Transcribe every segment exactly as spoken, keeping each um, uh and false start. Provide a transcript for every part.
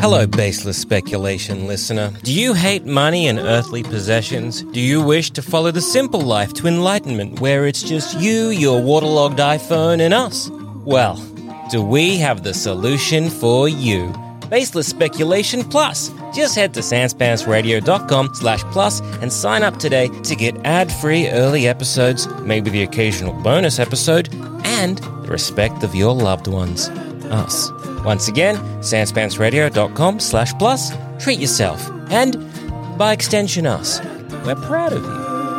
Hello, baseless speculation listener. Do you hate money and earthly possessions? Do you wish to follow the simple life to enlightenment where it's just you, your waterlogged iPhone, and us? Well, do we have the solution for you? Baseless Speculation Plus. Just head to sanspantsradio.com slash plus and sign up today to get ad-free early episodes, maybe the occasional bonus episode, and the respect of your loved ones. Us. Once again, sanspantsradio.com slash plus. Treat yourself. And, by extension, us. We're proud of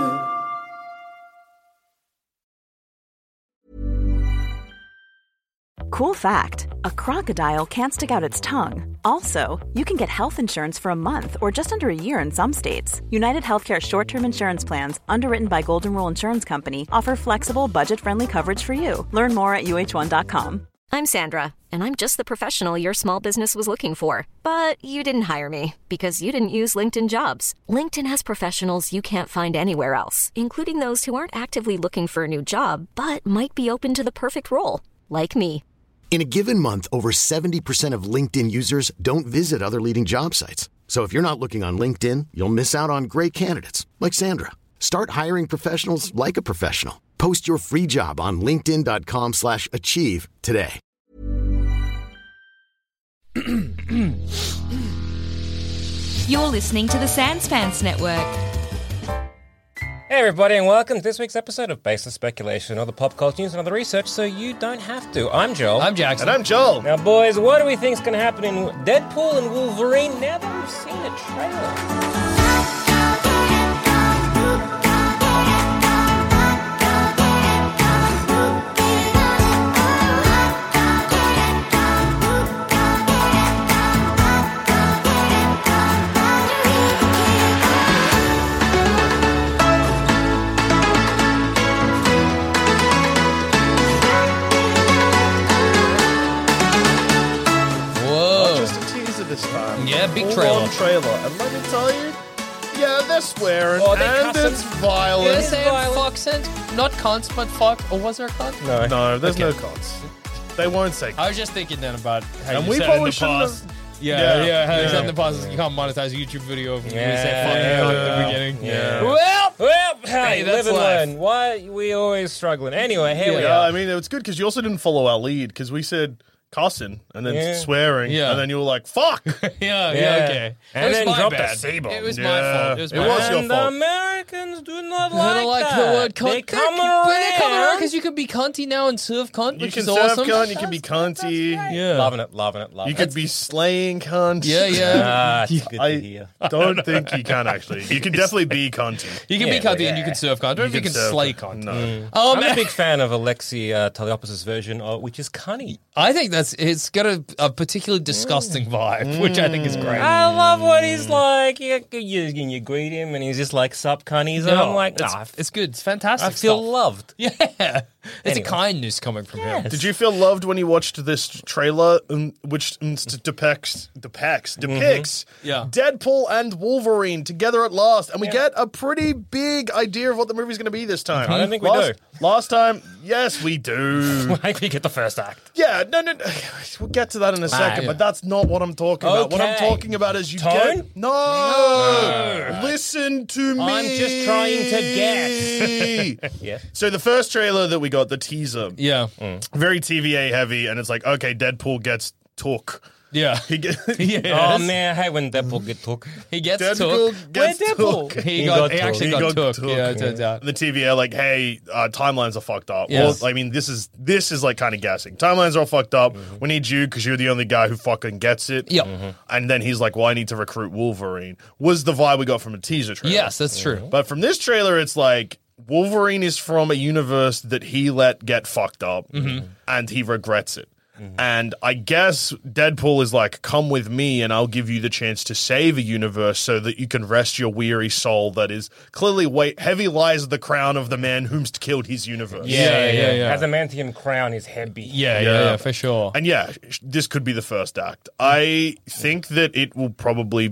you. Cool fact, a crocodile can't stick out its tongue. Also, you can get health insurance for a month or just under a year in some states. United Healthcare short-term insurance plans, underwritten by Golden Rule Insurance Company, offer flexible, budget-friendly coverage for you. Learn more at U H one dot com. I'm Sandra, and I'm just the professional your small business was looking for. But you didn't hire me because you didn't use LinkedIn Jobs. LinkedIn has professionals you can't find anywhere else, including those who aren't actively looking for a new job, but might be open to the perfect role, like me. In a given month, over seventy percent of LinkedIn users don't visit other leading job sites. So if you're not looking on LinkedIn, you'll miss out on great candidates like Sandra. Start hiring professionals like a professional. Post your free job on linkedin.com slash achieve today. You're listening to the Sanspants Network. Hey everybody, and welcome to this week's episode of Baseless Speculation, all the pop culture news and other research so you don't have to. I'm Joel. I'm Jackson. And I'm Joel. Now boys, what do we think's going to happen in Deadpool and Wolverine now that we've seen a trailer? This time. Yeah, big Full trailer. on trailer. And let me tell you, yeah, they're swearing Oh, they and cussing. it's violent. Yeah, saying fucks and not cunts, but fuck. Or was there a cunt? No. No, there's Okay. no cons. They won't say I was just thinking then about how And you we said probably in the shouldn't past. have- Yeah, Yeah, yeah, how you yeah. said in the past you can't monetize a YouTube video if you Yeah, say fucking yeah, cunt at yeah. the beginning. Yeah. Well, Well, hey, Hey, that's live and life. learn. Why are we always struggling? Anyway, here we Yeah, are. I mean, it's good because you also didn't follow our lead because we said cussing and then Yeah. swearing. Yeah. And then you were like, fuck. yeah, yeah, Yeah. okay. And it was then my drop the bad. C-bomb. It was Yeah. my fault. It was It my was fault. your and fault. the Americans do not I like don't like that. the word cunt. They come They're- around. They're coming around because you could be cunty now and serve cunt, You which can is serve awesome. cunt, you can be cunty. Yeah. Loving it, loving it, loving You it. could be slaying cunt. Yeah, yeah. Ah, it's good I to hear. don't think you can actually. You can definitely be cunty. You can Yeah, be cunty yeah. and you can serve cunt. I don't You think you can can serve slay cunt. cunt. No. Oh, I'm man. a big fan of Alexi uh, Taliopoulos' version, of, which is cunny. I think that's it's got a, a particularly disgusting vibe, which I think is great. I love what he's like. You, you, you greet him, and he's just like, sup, cunnies. And I'm like, it's, nah, I it's good. It's fantastic. I feel stuff. loved. Yeah, it's Anyway. a kindness coming from him. Did you feel loved when you watched this trailer, um, which um, st- depicts depicts depicts Yeah. Deadpool and Wolverine together at last, and we get a pretty big idea of what the movie's going to be this time? I don't think we last, do. Last time, yes, we do. I think get the first act. Yeah, no, no, no, we'll get to that in a second, yeah. but that's not what I'm talking about. What I'm Okay. talking about is you Tone? get no. Listen to me. I'm just trying to guess. Yeah. So the first trailer that we got, the teaser, Yeah, very T V A heavy, and it's like, okay, Deadpool gets took. yeah, He get, yeah. Oh, man, I hate when Deadpool get took. He gets Deadpool took. gets Where's Deadpool? took. He, He got, got he took. actually He got, got took. took, Yeah, it yeah. turns out. The T V A like, hey, uh, timelines are fucked up. Yes. Well, I mean, this is this is like kind of guessing. Timelines are all fucked up. We need you because you're the only guy who fucking gets it. Yep. And then he's like, well, I need to recruit Wolverine. Was the vibe we got from a teaser trailer. Yes, that's true. But from this trailer, it's like Wolverine is from a universe that he let get fucked up, and he regrets it. And I guess Deadpool is like, come with me and I'll give you the chance to save a universe so that you can rest your weary soul that is clearly weight heavy lies the crown of the man whom's killed his universe. Yeah, yeah, yeah. As a Manthian crown is heavy. Yeah, yeah, Yeah. yeah, for sure. And yeah, sh- this could be the first act. I think that it will probably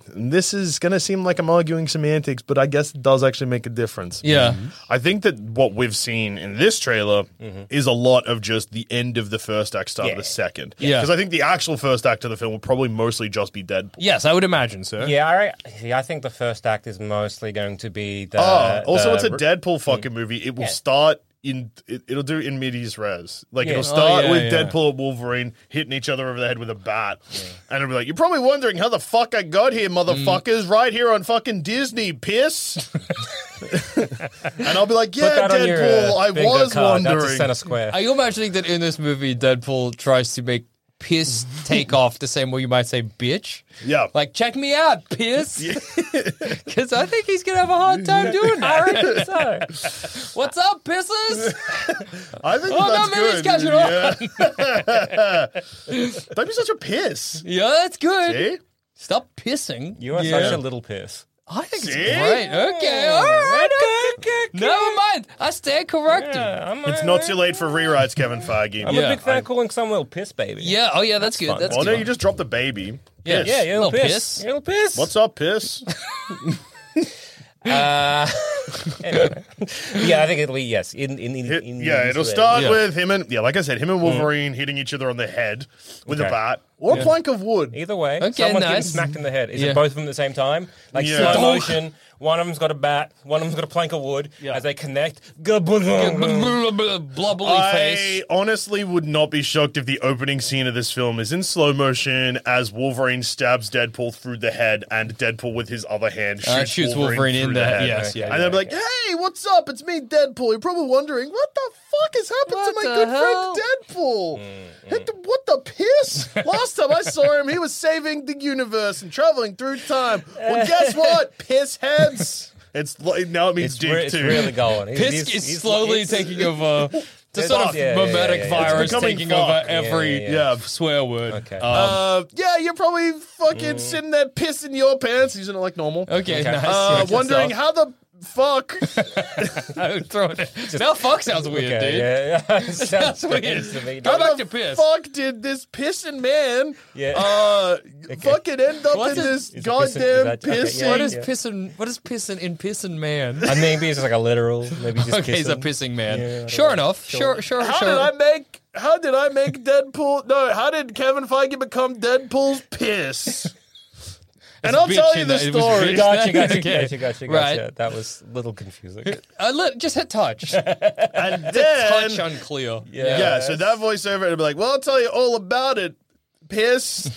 this is going to seem like I'm arguing semantics, but I guess it does actually make a difference. Yeah. I think that what we've seen in this trailer mm-hmm. is a lot of just the end of the first act, start Yeah. of the second. Yeah. Because I think the actual first act of the film will probably mostly just be Deadpool. Yes, I would imagine so. Yeah, I, see, I think the first act is mostly going to be the. Oh, also, the, it's a Deadpool fucking movie. It will Yeah. start in. It, it'll do in medias res. Like Yeah. it'll Oh, start yeah, with yeah. Deadpool and Wolverine hitting each other over the head with a bat, and it'll be like, "You're probably wondering how the fuck I got here, motherfuckers! Mm. Right here on fucking Disney, piss." And I'll be like, "Yeah, Put that on your, Deadpool, uh, I bingo was card. That's a wondering." center square. Are you imagining that in this movie, Deadpool tries to make piss take off the same way you might say bitch? Yeah. Like, check me out, piss. Because I think he's going to have a hard time doing that. I reckon so. What's up, pisses? I think Oh, that's no, maybe it's good. catching Yeah. Don't be such a piss. Yeah, that's good. See? Stop pissing. You are Yeah. such a little piss. I think it's See? great. Okay, all right. Okay, okay, okay. Never mind. I stand corrected. Yeah, I'm, It's not too late for rewrites, Kevin Feige. I'm Yeah, a big fan I- of calling someone a little piss baby. Yeah, oh yeah, that's, good. fun. That's Oh, good. no, you just dropped the baby. Yeah. Piss. Yeah, you're a little, Little piss. piss. You're a little piss. What's up, piss? Uh, anyway. Yeah, I think it'll be, yes. In, in, in, It- in yeah, in- it'll start Yeah. with him and, yeah, like I said, him and Wolverine hitting each other on the head with a Okay. bat or a plank of wood. Either way, Okay, someone's getting nice. smacked in the head. Is Yeah. it both of them at the same time? Like Yeah. slow motion, one of them's got a bat, one of them's got a plank of wood. Yeah. As they connect, gaboom. Blubbly I face. honestly would not be shocked if the opening scene of this film is in slow motion as Wolverine stabs Deadpool through the head and Deadpool with his other hand shoots, Uh, shoots Wolverine, Wolverine through in the the- head. yes, yeah, and yeah, they'll be like, "Hey, what's up? It's me, Deadpool." You're probably wondering, what the fuck has happened What to my the good hell? friend Deadpool? Hit the- What the piss? Last time I saw him, he was saving the universe and traveling through time. Well, guess what? Piss heads. It's like, now it means It's, dick re- it's too. really going. He's- Piss he's- is he's- slowly it's- taking over. The It's sort off. of Yeah, yeah, mimetic yeah, yeah. It's virus becoming taking fuck. over Yeah, every yeah, yeah. swear word. Okay. Um, Uh, yeah, you're probably fucking sitting there pissing your pants, using it like normal. okay, okay. nice. Uh, Yeah, good wondering stuff. how the fuck. I would throw it. Now fuck sounds weird, Okay, dude. yeah, yeah. It Sounds strange weird. to me. Go How back the to piss. fuck did this pissing man Yeah. uh, fucking end up What's in it- this Is it pissing- goddamn is that- okay, pissing? yeah, What is yeah. pissing? What is pissing in pissing man? I maybe it's just like a literal. Maybe just Okay, he's a kissing. pissing man. Yeah, I don't sure know. enough. Sure, sure, How sure. did I make? How did I make Deadpool? No, how did Kevin Feige become Deadpool's piss? And I'll bitch tell you in the that- it was story. bitch. Gotcha, gotcha, Okay. gotcha, gotcha, Right. gotcha. That was a little confusing. Uh, let, just hit touch. And Touch then, unclear. Yeah. yeah, so that voiceover, it'll be like, well, I'll tell you all about it. Piss.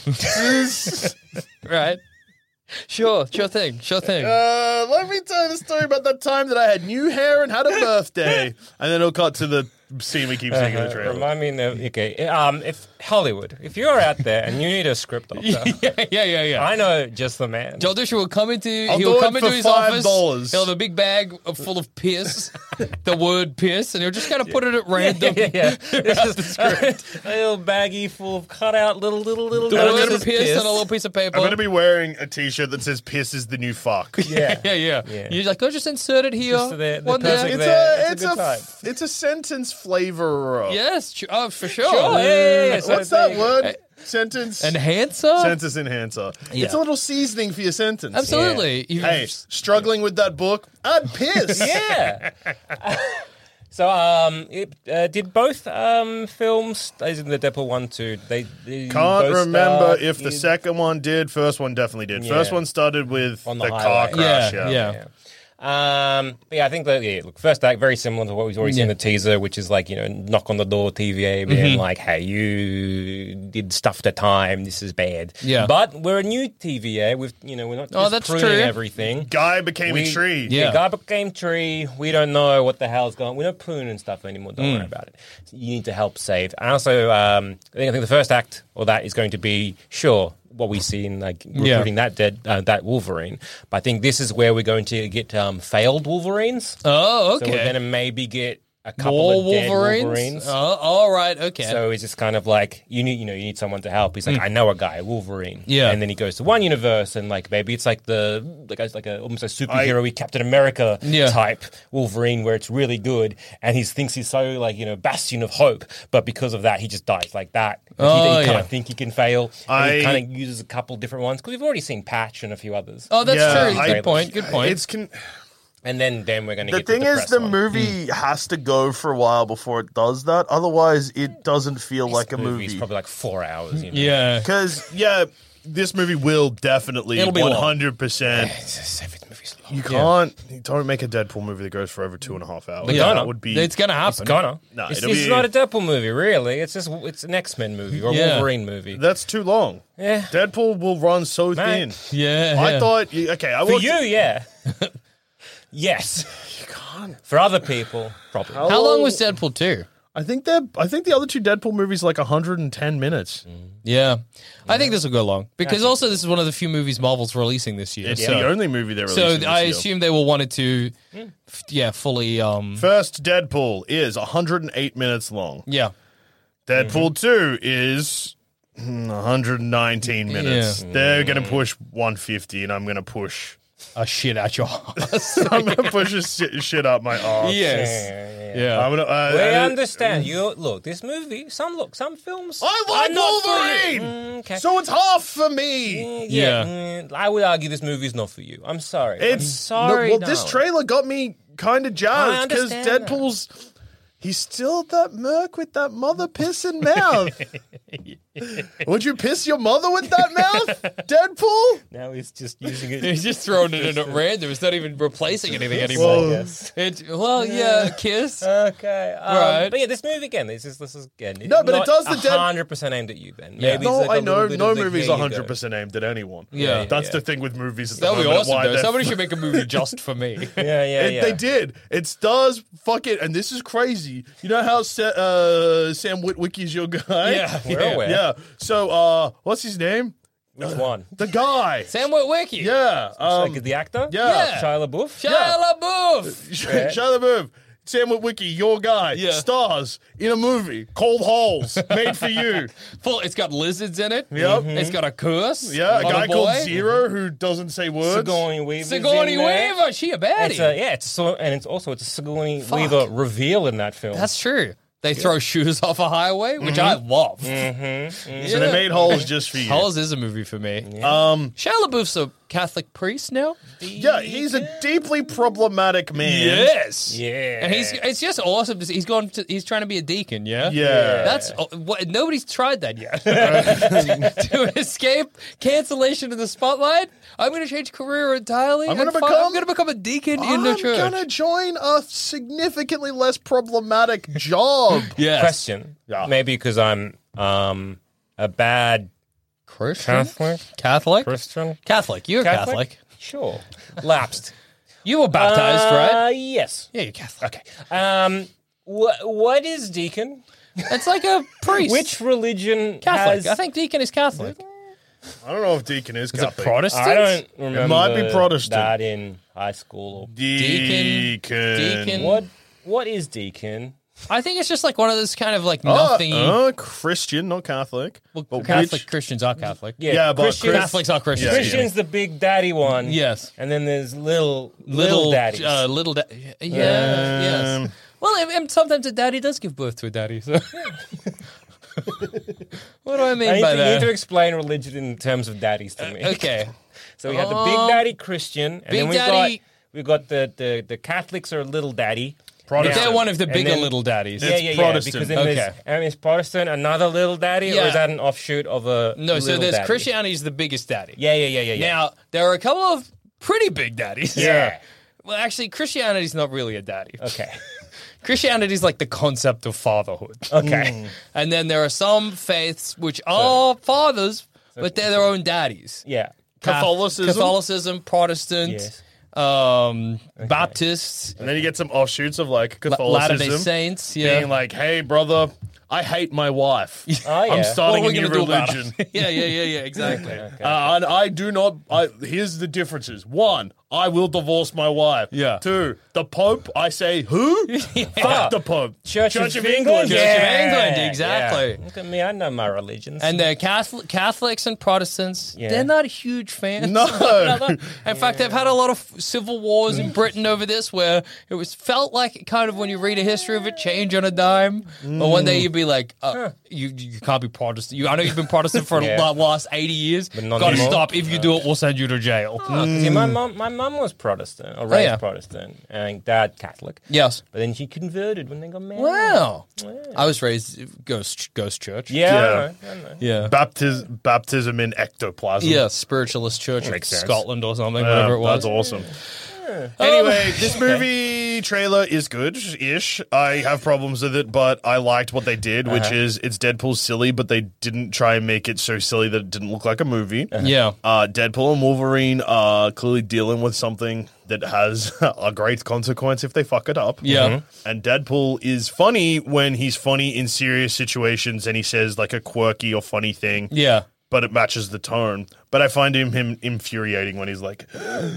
Right. Sure, sure thing, sure thing. Uh, let me tell you the story about that time that I had new hair and had a birthday. And then it'll cut to the scene we keep seeing in the Uh, trailer. remind me, of, okay, um, if Hollywood, if you're out there and you need a script doctor, yeah, yeah, yeah, yeah. I know just the man. Joel Dusha will come into I'll he do will it come into for his five office. dollars. He'll have a big bag of- full of piss, the word piss, and he'll just kind of put it at random. yeah, yeah. This is a little baggie full of cut out little, little, little. The notes word of piss, on a little piece of paper. I'm going to be wearing a t-shirt that says piss is the new fuck. Yeah. yeah, yeah, Yeah. You're like, oh, just insert it here. Just the- the One there. perfect- It's there. a, It's it's a a, good time. f- it's a sentence flavor. Yes, ch- oh, for sure. Sure, yeah, yeah, yeah. So What's there that you go. word? Sentence. Enhancer? Sentence enhancer. It's a little seasoning for your sentence. Absolutely. You- Hey, struggling with that book? Add piss. Yeah. So, um, it, uh, did both um films, as in the Deadpool one, two, they, they Can't both remember start if the in- second one did. First one definitely did. Yeah. First one started with On the, the car highway. crash. Yeah, Yeah, yeah. Um, but yeah, I think that yeah, look, first act very similar to what we've already seen in Yeah. the teaser, which is like you know, knock on the door, T V A, being Mm-hmm. like, "Hey, you did stuff at time. This is bad." Yeah. but we're a new T V A. With you know, we're not Oh, just that's pruning true. everything. Guy became We- a tree. Yeah. The guy became tree. We don't know what the hell's going. We don't prune and stuff anymore. Don't Mm. worry about it. You need to help save. And also, um, I think I think the first act or that is going to be sure what we see in like recruiting that dead uh, that Wolverine. But I think this is where we're going to get um, failed Wolverines. Oh, So we're going okay. to maybe get a couple More of dead Wolverines? Wolverines. Oh, all right, okay. So he's just kind of like, you need, you know, you need someone to help. He's like, I know a guy, Wolverine. Yeah. And then he goes to one universe, and like maybe it's like the the guy's like a almost a superhero-y Captain America Yeah. type Wolverine, where it's really good, and he thinks he's so like you know bastion of hope, but because of that, he just dies like that. Like, Oh, he, he yeah. can't think he can fail. And I- he kind of uses a couple different ones because we've already seen Patch and a few others. oh, that's Yeah, true. I- Good point. Good point. It's con- And then then we're going to The get thing to the is, press the one. movie has to go for a while before it does that. Otherwise, it doesn't feel like a This movie's movie. probably like four hours. You know? yeah. Because, yeah, this movie will definitely It'll be long. one hundred percent. It's- every movie's long. You can't, you don't make a Deadpool movie that goes for over two and a half hours. They're That gonna. would be. It's going to happen. It's gonna. No, it's, it'll it's be- not a Deadpool movie, really. It's just it's an X-Men movie or a Yeah. Wolverine movie. That's too long. Yeah. Deadpool will run so Man. thin. Yeah. I yeah. thought, you- okay, I For watched- you, yeah. Yes. You can't. For other people, probably. How long was Deadpool two? I think that I think the other two Deadpool movies are like one hundred ten minutes. Yeah. I think this will go long. Because also this is one of the few movies Marvel's releasing this year. It's so the only movie they're so releasing. this I year. assume they will want it to, f- yeah, fully, um, First Deadpool is one hundred eight minutes long. yeah. Deadpool two is mm, one hundred nineteen minutes. Yeah. They're going to push one hundred fifty, and I'm going to push. A shit out your ass. I'm going to push a shit, shit up my arse. yes. Yeah. I'm gonna. Uh, We uh, understand. You look. This movie. Some look. Some films. I like are not for you. Wolverine, Mm, okay. so it's half for me. yeah. Yeah. mm, I would argue this movie is not for you. I'm sorry. I'm It's sorry. no, well, this no. trailer got me kind of I jazzed because understand that. Deadpool's. He's still that merc with that mother pissing mouth. Would you piss your mother with that mouth, Deadpool? Now he's just using it. He's just throwing it in at random. It's not even replacing anything anymore. Well, Yes. It's, well, yeah, kiss. Okay. Um, Right. But yeah, this movie again. This is this is again. No, but it does the dead- hundred percent aimed at you, Ben. Yeah. Maybe No, it's like I a know. little bit No of the, movie's here you one go. hundred percent aimed at anyone. Yeah. That's yeah. the thing with movies. At the That would be moment, awesome, why though. they're- Somebody should make a movie just for me. Yeah, yeah, It- yeah. They did. It stars fucking, and this is crazy. You know how Sa- uh, Sam Witwicky's your guy? Yeah, We're yeah. aware. Yeah. So, uh, what's his name? Which one? The guy. Sam Witwicky. Yeah. Um, like the actor? yeah. Shia LaBeouf? Shia LaBeouf. Shia LaBeouf. Sam Witwicky, your guy, Yeah. stars in a movie, Cold Holes, made for you. Full. It's got lizards in it. Yep. It's got a curse. Yeah, a on guy boy. called Zero who doesn't say words. Sigourney Weaver. Sigourney Weaver. She a baddie. It's a, yeah, it's so, and it's also it's a Sigourney Fuck. Weaver reveal in that film. That's true. They throw shoes off a highway, which I love. So they made Holes just for you. Holes is a movie for me. Um, Shia LaBeouf's a Catholic priest now. yeah, he's a deeply problematic man. Yes. yeah, And he's it's just awesome to see. He's going to, he's trying to be a deacon, yeah? Yeah. That's uh, what nobody's tried that yet. To escape cancellation in the spotlight, I'm going to change career entirely. I'm gonna and fi- become- I'm going to become a deacon in the I'm church. gonna join a significantly less problematic job. Yes. question. Yeah. Maybe because I'm um a bad Christian? Catholic. Catholic? Christian. Catholic. You're Catholic? Catholic. Sure. Lapsed. You were baptized, Uh, right? Yes. Yeah, you're Catholic. Okay. Um. Wh- what is deacon? It's like a priest. Which religion Catholic? has? I think deacon is Catholic. I don't know if Deacon is Is it Catholic. Protestant? I don't remember. might be Protestant. That in high school. Or, Deacon. Deacon. what? What is deacon? I think it's just like one of those kind of like Uh, nothing. uh, Christian, not Catholic. well, But Catholic which- Christians are Catholic. Yeah, Yeah, but Christians, Chris- Catholics are Christians. Yeah, Christian's the big daddy one. Yes. And then there's little Little, little daddies. Uh, little da- yeah, yes. Um, Well, and- and sometimes a daddy does give birth to a daddy. So, what do I mean I need, by to, you need that? to explain religion in terms of daddies to me. Okay, So we have the big Um, daddy Christian, and Big then we've Daddy- got we've got the, the, the Catholics are little daddy. Protestant. they're one of the And bigger then- little daddies. Yeah, It's yeah, yeah. Protestant. Because then Okay. there's, and is Protestant another little daddy, or Yeah. is that an offshoot of a No, so little there's daddy? Christianity is the biggest daddy. Yeah, yeah, yeah, yeah, yeah. Now there are a couple of pretty big daddies. Yeah. Well, actually, Christianity's not really a daddy. Okay. Christianity is like the concept of fatherhood. Okay. And then there are some faiths which are fathers, but they're their own daddies. Yeah. Catholicism? Catholicism, Protestant, Yes. um, Baptists, And then you get some offshoots of like La- Latter-day Catholicism. Saints. Yeah. Being like, hey, brother, I hate my wife. Oh, yeah. I'm starting What a are we new gonna do about religion. it? yeah, yeah, yeah, yeah, exactly. Uh, and I do not. I, here's the differences. One, I will divorce my wife. Yeah. Two, the Pope, I say, who? Fuck the Pope. Church, Church of, of England. England. Church of England, exactly. Yeah. Look at me, I know my religions. And the Catholic, Catholics and Protestants, Yeah. they're not huge fans. No. of one another. In fact, they've had a lot of civil wars in Britain over this, where it was felt like kind of when you read a history of it, change on a dime. But one day you'd be like, uh, you you can't be Protestant. You, I know you've been Protestant for Yeah. the last eighty years. But not Got to anymore. stop. If you do it, we'll send you to jail. Oh, 'cause, yeah, my mum, my mum was Protestant, or raised Oh, yeah. Protestant, and dad Catholic. Yes. But then she converted when they got married. Wow. Yeah. I was raised ghost ghost church. Yeah, Yeah. I know, I know. Yeah. Baptis- baptism in ectoplasm. Yeah, Spiritualist Church of Makes sense. Scotland or something, Yeah, whatever it was. That's awesome. Anyway, this movie trailer is good-ish. I have problems with it, but I liked what they did, which Uh-huh. is it's Deadpool silly, but they didn't try and make it so silly that it didn't look like a movie. Yeah. Uh, Deadpool and Wolverine are clearly dealing with something that has a great consequence if they fuck it up. Yeah. Mhm. And Deadpool is funny when he's funny in serious situations and he says like a quirky or funny thing, Yeah. but it matches the tone. But I find him him infuriating when he's like,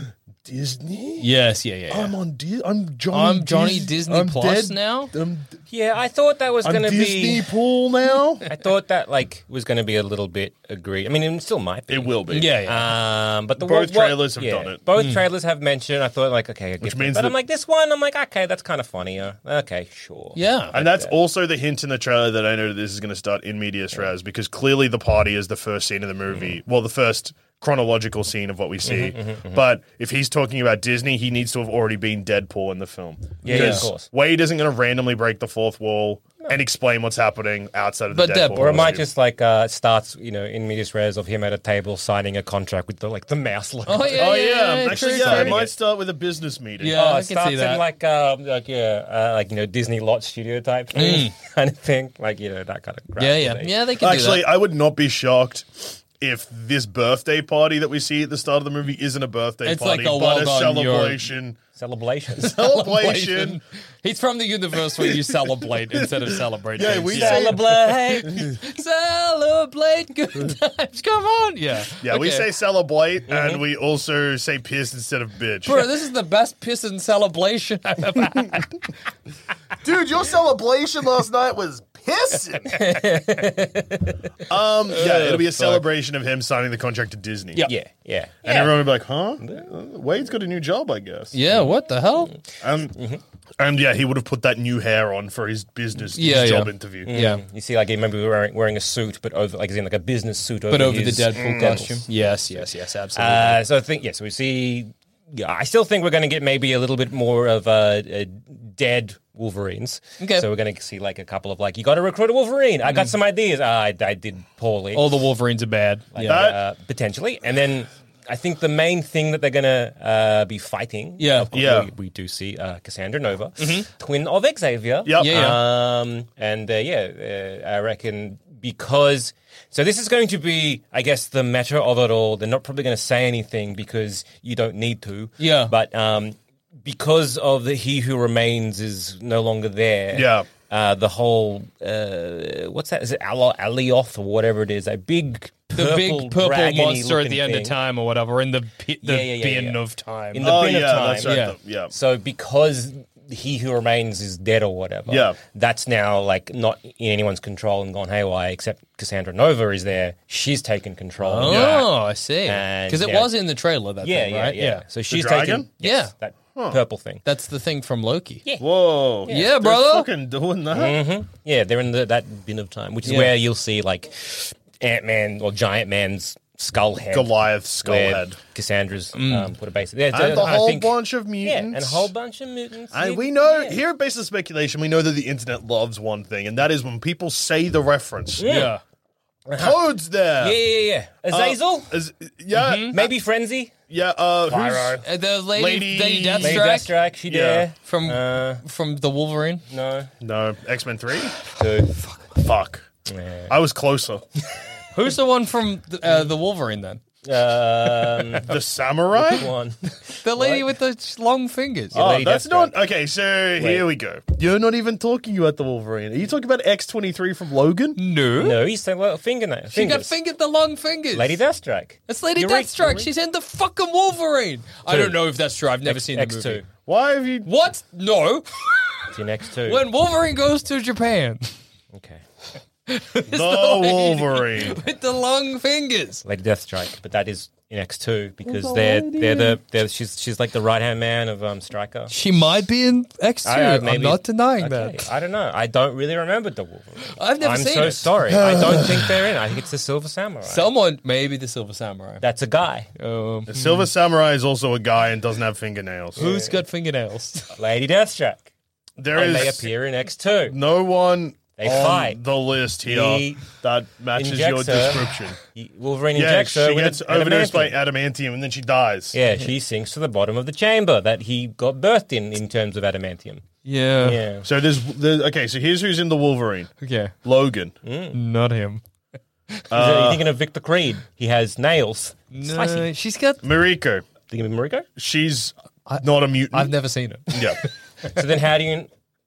Disney? Yes, yeah, yeah. yeah. I'm on Di- I'm Johnny I'm Johnny Dis- Disney I'm Plus dead- now? I'm, Yeah, I thought that was I'm going to Disney be. Pool now. I thought that like was going to be a little bit agreed. I mean, it still might be. It will be. Yeah, yeah. Um, but the Both what- what- trailers have yeah, done it. Both trailers have mentioned. I thought like, okay, I get Which it. means but that- I'm like this one. I'm like, okay, that's kind of funnier. Okay, sure. Yeah. And that's also the hint in the trailer that I know that this is going to start in medias res because clearly the party is the first scene of the movie. Well, the first chronological scene of what we see. But if he's talking about Disney, he needs to have already been Deadpool in the film. Yeah, yeah, of Because course. Wade isn't going to randomly break the fourth wall and explain what's happening outside of the But Deadpool. Deadpool- Or it might costume. just like uh, starts, you know, in medias res of him at a table signing a contract with the like the mouse logo. Oh, yeah, Oh yeah. yeah, yeah, actually, true, yeah. It true. might start with a business meeting. Yeah. Oh, I it can starts see that. in like, um, like yeah, uh, like you know, Disney lot studio type thing, kind of thing, like you know that kind of. Yeah, yeah. graphic. Yeah, they can Actually, do that. I would not be shocked if this birthday party that we see at the start of the movie isn't a birthday It's party, like a but well a done, you're- celebration. Celebrations. Celebration. He's from the universe where you celebrate instead of celebrate. Yeah, things. we yeah. Celebrate. Celebrate good times. Come on. Yeah. Yeah, we Okay. say celebrate, and we also say piss instead of bitch. Bro, this is the best piss and celebration I've ever had. Dude, your celebration last night was pissing. Um, yeah, it'll be a fuck. celebration of him signing the contract to Disney. Yeah. Yeah, yeah. And everyone will be like, huh? Uh, Wade's got a new job, I guess. Yeah, what the hell? And, and yeah, he would have put that new hair on for his business his Yeah, job yeah. interview. Yeah. You see, like he maybe wearing, wearing a suit, but over, like, as in like a business suit over But over the his Deadpool Deadpool. costume. Yes, yes, yes, absolutely. Uh, so I think, yes, we see. Yeah, I still think we're going to get maybe a little bit more of uh, uh, dead Wolverines. Okay. So we're going to see like a couple of like, you got to recruit a Wolverine. I got some ideas. Ah, I, I did poorly. All the Wolverines are bad. Like, yeah. uh, potentially. And then I think the main thing that they're going to uh, be fighting. Yeah. of course, Yeah. We, we do see uh, Cassandra Nova, twin of Xavier. Yep. Yeah, yeah. Um, and uh, yeah, uh, I reckon because. So this is going to be, I guess, the meta of it all. They're not probably going to say anything because you don't need to. Yeah. But um, because of the He Who Remains is no longer there. Yeah. Uh, the whole uh, what's that? Is it Alo- Alioth or whatever it is? A big the purple, big purple dragony monster at looking the end thing. of time or whatever, in the, pi- the Yeah, yeah, yeah, bin yeah. of time. In the Oh, bin of yeah, time. that's right. Yeah. Yeah. So because He Who Remains is dead or whatever, Yeah. that's now like not in anyone's control and gone haywire. Except Cassandra Nova is there; she's taken control. oh, Yeah. I see. And, Because it yeah. was in the trailer, that yeah, thing, yeah, right? yeah, So she's dragon? taken yes, Yeah. that purple thing. That's the thing from Loki. Yeah. Whoa. Yeah, They're brother. fucking doing that. hmm Yeah, they're in the, that bin of time, which is Yeah. where you'll see like Ant Man or Giant Man's skull head. Goliath skull where head. Cassandra's um, put a base. Yeah, And a I whole think- bunch of Yeah, mutants. and a whole bunch of mutants. And You- we know, yeah. here at Basis Speculation, we know that the internet loves one thing, and that is when people say the reference. Yeah. Code's there. Yeah, yeah, yeah. Azazel? Is, yeah, Mm-hmm. Maybe Frenzy? yeah. Uh, who's, Pyro. Uh, the lady, Lady- Lady Lady Deathstrike Deathstrike, she Yeah. there. from Uh, from the Wolverine. no. no, X Men three. Two. Fuck. Yeah. I was closer. Who's the one from the, uh, the Wolverine then? Um, The samurai? one. The lady with the sh- long fingers. Oh, Lady that's Deathstroke. not okay. So here we go. You're not even talking about the Wolverine. Are you talking about X twenty-three from Logan? No. No, he's saying well, fingernail. She got fingers. fingered the long fingers. Lady Deathstrike. It's Lady You're right, Deathstroke. you're right. She's in the fucking Wolverine. I don't know if that's true. I've never X- seen the X movie. two. Why have you? What? No. It's in X two. When Wolverine goes to Japan Okay. The Wolverine. with the long fingers. Lady Deathstrike, but that is in X two because they're they're the they're, she's she's like the right hand man of um Stryker. She might be in X two. I- uh, I'm maybe- not denying Okay, that. I don't know. I don't really remember the Wolverine. I've never I'm seen so it. sorry. I don't think they're in. I think it's the Silver Samurai. Someone, maybe the Silver Samurai. That's a guy. Um, The Silver Samurai is also a guy and doesn't have fingernails. who's got fingernails? Lady Deathstrike. There And they is appear in X two. no one They on fight. the list here He that matches your injects her. description. Wolverine Yeah, injects her she with gets an overdosed by adamantium. adamantium and then she dies. Yeah, she sinks to the bottom of the chamber that he got birthed in in terms of adamantium. Yeah. Yeah. So there's, there's okay. So here's who's in the Wolverine: Okay. Logan. Not him. Is that- You're thinking of Victor Creed. He has nails. No, Slicey. she's got. Mariko. Thinking of Mariko? She's not a mutant. I've never seen it. yeah. So then how do you...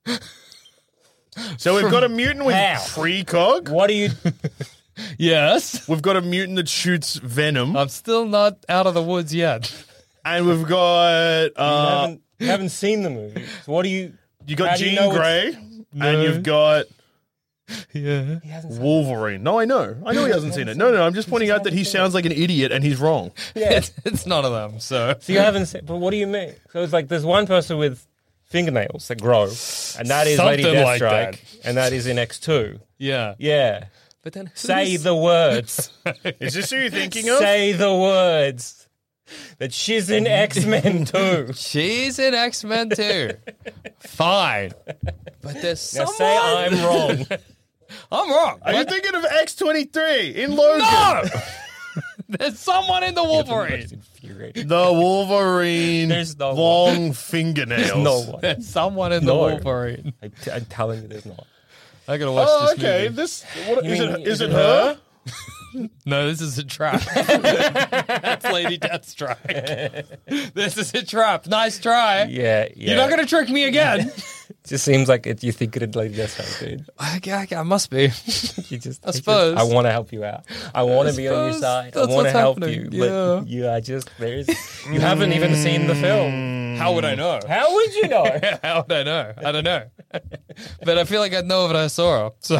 So we've got a mutant with How? precog. What do you... Yes. We've got a mutant that shoots venom, I'm still not out of the woods yet. and we've got you, uh, haven't, you haven't seen the movie. So what do you... you how got do you Jean know Grey, No. and you've got Yeah. He hasn't seen Wolverine. No, I know, I know he hasn't seen it. No, no, I'm just pointing out that he sounds like an idiot and he's wrong. Yeah. It's, it's none of them. So. So you haven't seen... But what do you mean? So it's like there's one person with fingernails that grow, and that is Lady Something like Deathstrike, that. and that is in X two. Yeah. Yeah. But then Say the words. Is this who you're thinking of? Say the words. That she's in X-Men too. She's in X Men too. Fine. But there's Now someone. say I'm wrong. I'm wrong. Are you thinking of X twenty-three in Logan? No! There's someone in the Wolverine. It's infuriating. The Wolverine There's no long fingernails. No one. There's someone in No. the Wolverine. I t- I'm telling you, there's not. I gotta watch Oh, this okay. movie. This what, You is mean- it? is Is it it her? No, this is a trap. That's Lady Deathstrike. This is a trap. Nice try. Yeah, yeah. You're not gonna trick me again. It just seems like it, you think it Lady Deathstrike, dude. I, I, I must be. You just, I just- suppose. I want to help you out. I want to be on your suppose side. I that's want to what's help happening, you, yeah. but you are just there's. You haven't even seen the film. How would I know? How would you know? How would I know? I don't know. But I feel like I'd know if I saw her. So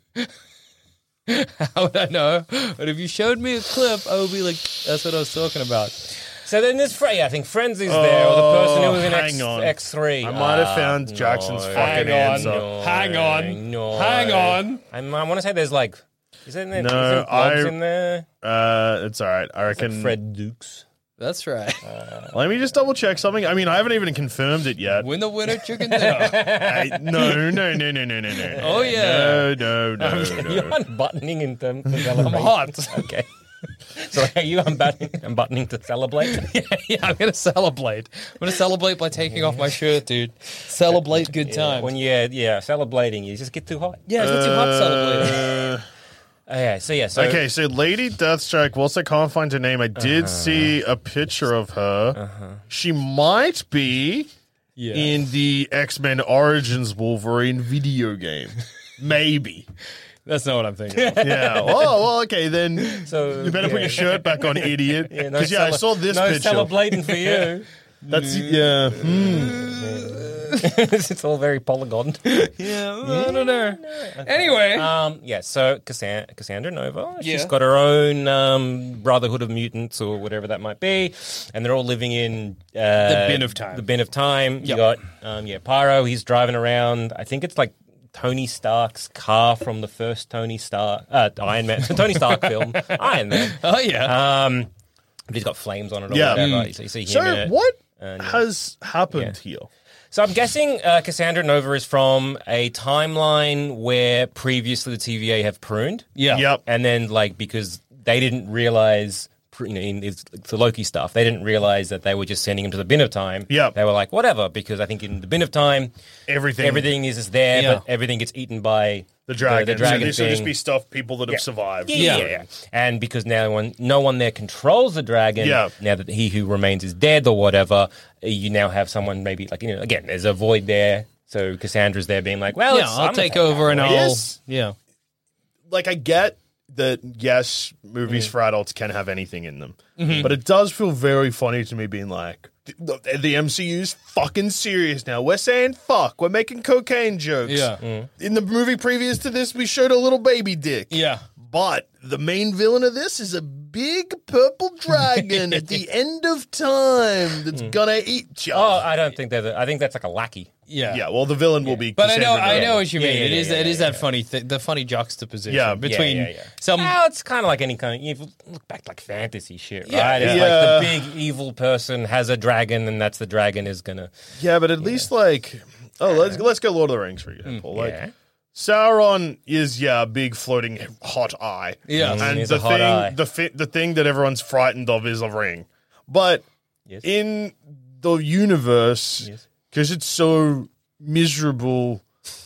how would I know? But if you showed me a clip, I would be like, that's what I was talking about. So then there's Fre- yeah, I think Frenzy's there, or the person who was in Oh, X, hang on. X three. I might have found Jackson's fucking Hang on. answer. No, Hang on. No. Hang on. I'm, I want to say there's like, is there, No, is there blobs I- in there? Uh, it's all right. I Like reckon. Fred Dukes. That's right. Let me just double check something. I mean, I haven't even confirmed it yet. Win the winner chicken dinner. I, no, no, no, no, no, no, no. Oh, yeah. No, no, no, You're no. unbuttoning in terms of I'm celebration. hot. Okay. So are you unbuttoning, unbuttoning to celebrate? Yeah, I'm gonna celebrate. I'm gonna celebrate by taking off my shirt, dude. Celebrate good time. When you yeah, celebrating, you just get too hot. yeah, it's not too hot celebrating. Uh, Oh, yeah, so yeah, so okay, so Lady Deathstrike, whilst I can't find her name, I did see a picture of her. She might be Yeah. in the X-Men Origins Wolverine video game. Maybe. That's not what I'm thinking. of. Yeah. Oh, well, okay, then So, you better put yeah. your shirt back on, idiot. Yeah, Because, no yeah, I cele- saw this no picture. celebrating for you. That's, yeah. Hmm. It's all very polygon. Yeah, I don't know. Anyway, Um, yeah, so Cassan- Cassandra Nova, she's Yeah. got her own um, Brotherhood of Mutants or whatever that might be, and they're all living in uh, the bin of time. The bin of time. You Yep. got um, yeah, Pyro. He's driving around. I think it's like Tony Stark's car from the first Tony Stark uh, Iron Man, Tony Stark film, Iron Man. oh yeah, Um, but he's got flames on it or Yeah. whatever. So you see him So in it. what And- has happened here? So I'm guessing uh, Cassandra Nova is from a timeline where previously the T V A have pruned. yeah, Yep. And then, like, because they didn't realize, you know, in it's the Loki stuff, they didn't realize that they were just sending him to the bin of time. Yep. They were like, whatever, because I think in the bin of time, Everything. everything is just there, Yeah. but everything gets eaten by The dragon. The, the dragon so this will thing. just be stuff people that Yeah. have survived. Yeah, Yeah. yeah, yeah. And because now one, no one there controls the dragon, Yeah. now that he who remains is dead or whatever, you now have someone maybe like, you know, again, there's a void there. So Cassandra's there being like, well, yeah, it's, I'll I'm take gonna over and that I'll. void. Yes. Yeah. Like, I get that, yes, movies Mm. for adults can have anything in them. Mm-hmm. But it does feel very funny to me being like, the, the M C U's fucking serious now. We're saying fuck. We're making cocaine jokes. Yeah. Mm. In the movie previous to this, we showed a little baby dick. Yeah. But the main villain of this is a big purple dragon at the end of time that's gonna eat you. Mm. Oh, I don't think that. I think that's like a lackey. Yeah. yeah, well, the villain will be. But I know, Cassandra I Navarro. know what you Yeah, mean. yeah, it yeah, is, yeah, it is yeah, that funny, th- the funny juxtaposition Yeah. between yeah, yeah, yeah. some. Well, it's kind of like any kind of, you look back like fantasy shit, right? Yeah. It's Yeah. like the big evil person has a dragon, and that's the dragon is gonna. Yeah, but at least like, oh, let's let's go Lord of the Rings for example. Like, yeah. Sauron is yeah a big floating hot eye. Yeah. Mm, and he's the a hot thing eye. the fi- the thing that everyone's frightened of is a ring, but Yes. in the universe, Yes. because it's so miserable.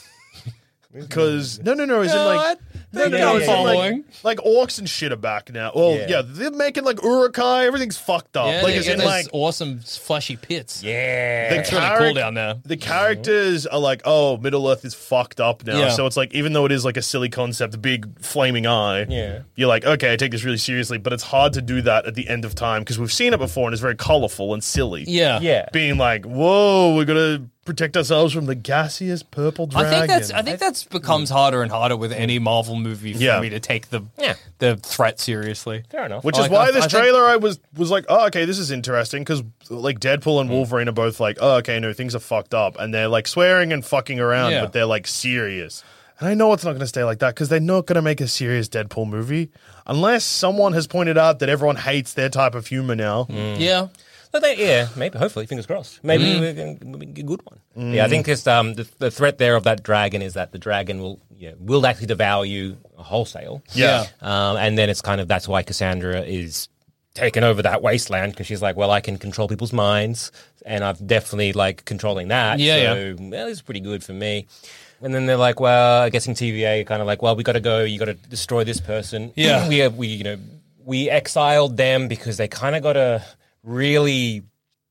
Because no, no, no, is it No, like I no, think no, I'm no, is it like, following. like orcs and shit are back now. Well, Yeah. yeah, they're making like Urukai. Everything's fucked up. Yeah, like they it's get in those like awesome fleshy pits. Yeah. It's really charac- cool down there. The characters are like, oh, Middle Earth is fucked up now. Yeah. So it's like, even though it is like a silly concept, a big flaming eye, Yeah. you're like, okay, I take this really seriously. But it's hard to do that at the end of time because we've seen it before and it's very colorful and silly. Yeah. Yeah. Being like, whoa, we're gonna protect ourselves from the gaseous purple I dragon. think that's I think that's becomes harder and harder with any Marvel movie for Yeah. me to take the Yeah. the threat seriously. Fair enough. Which Like, is why I- this I think- trailer I was was like, oh, okay, this is interesting because like Deadpool and Wolverine are both like, oh, okay, no, things are fucked up, and they're like swearing and fucking around, Yeah. but they're like serious. And I know it's not going to stay like that because they're not going to make a serious Deadpool movie unless someone has pointed out that everyone hates their type of humor now. Yeah. But they, yeah, maybe, hopefully, fingers crossed. Maybe Mm. we're gonna- we'll be a good one. Yeah, I think it's, um, the, the threat there of that dragon is that the dragon will yeah, will actually devour you wholesale. Yeah. Um, and then it's kind of, that's why Cassandra is taken over that wasteland because she's like, well, I can control people's minds and I've definitely like controlling that. Yeah, so, yeah. well, it's pretty good for me. And then they're like, well, I guess in T V A, kind of like, well, we got to go, you got to destroy this person. Yeah. we, have, we, you know, we exiled them because they kind of got to really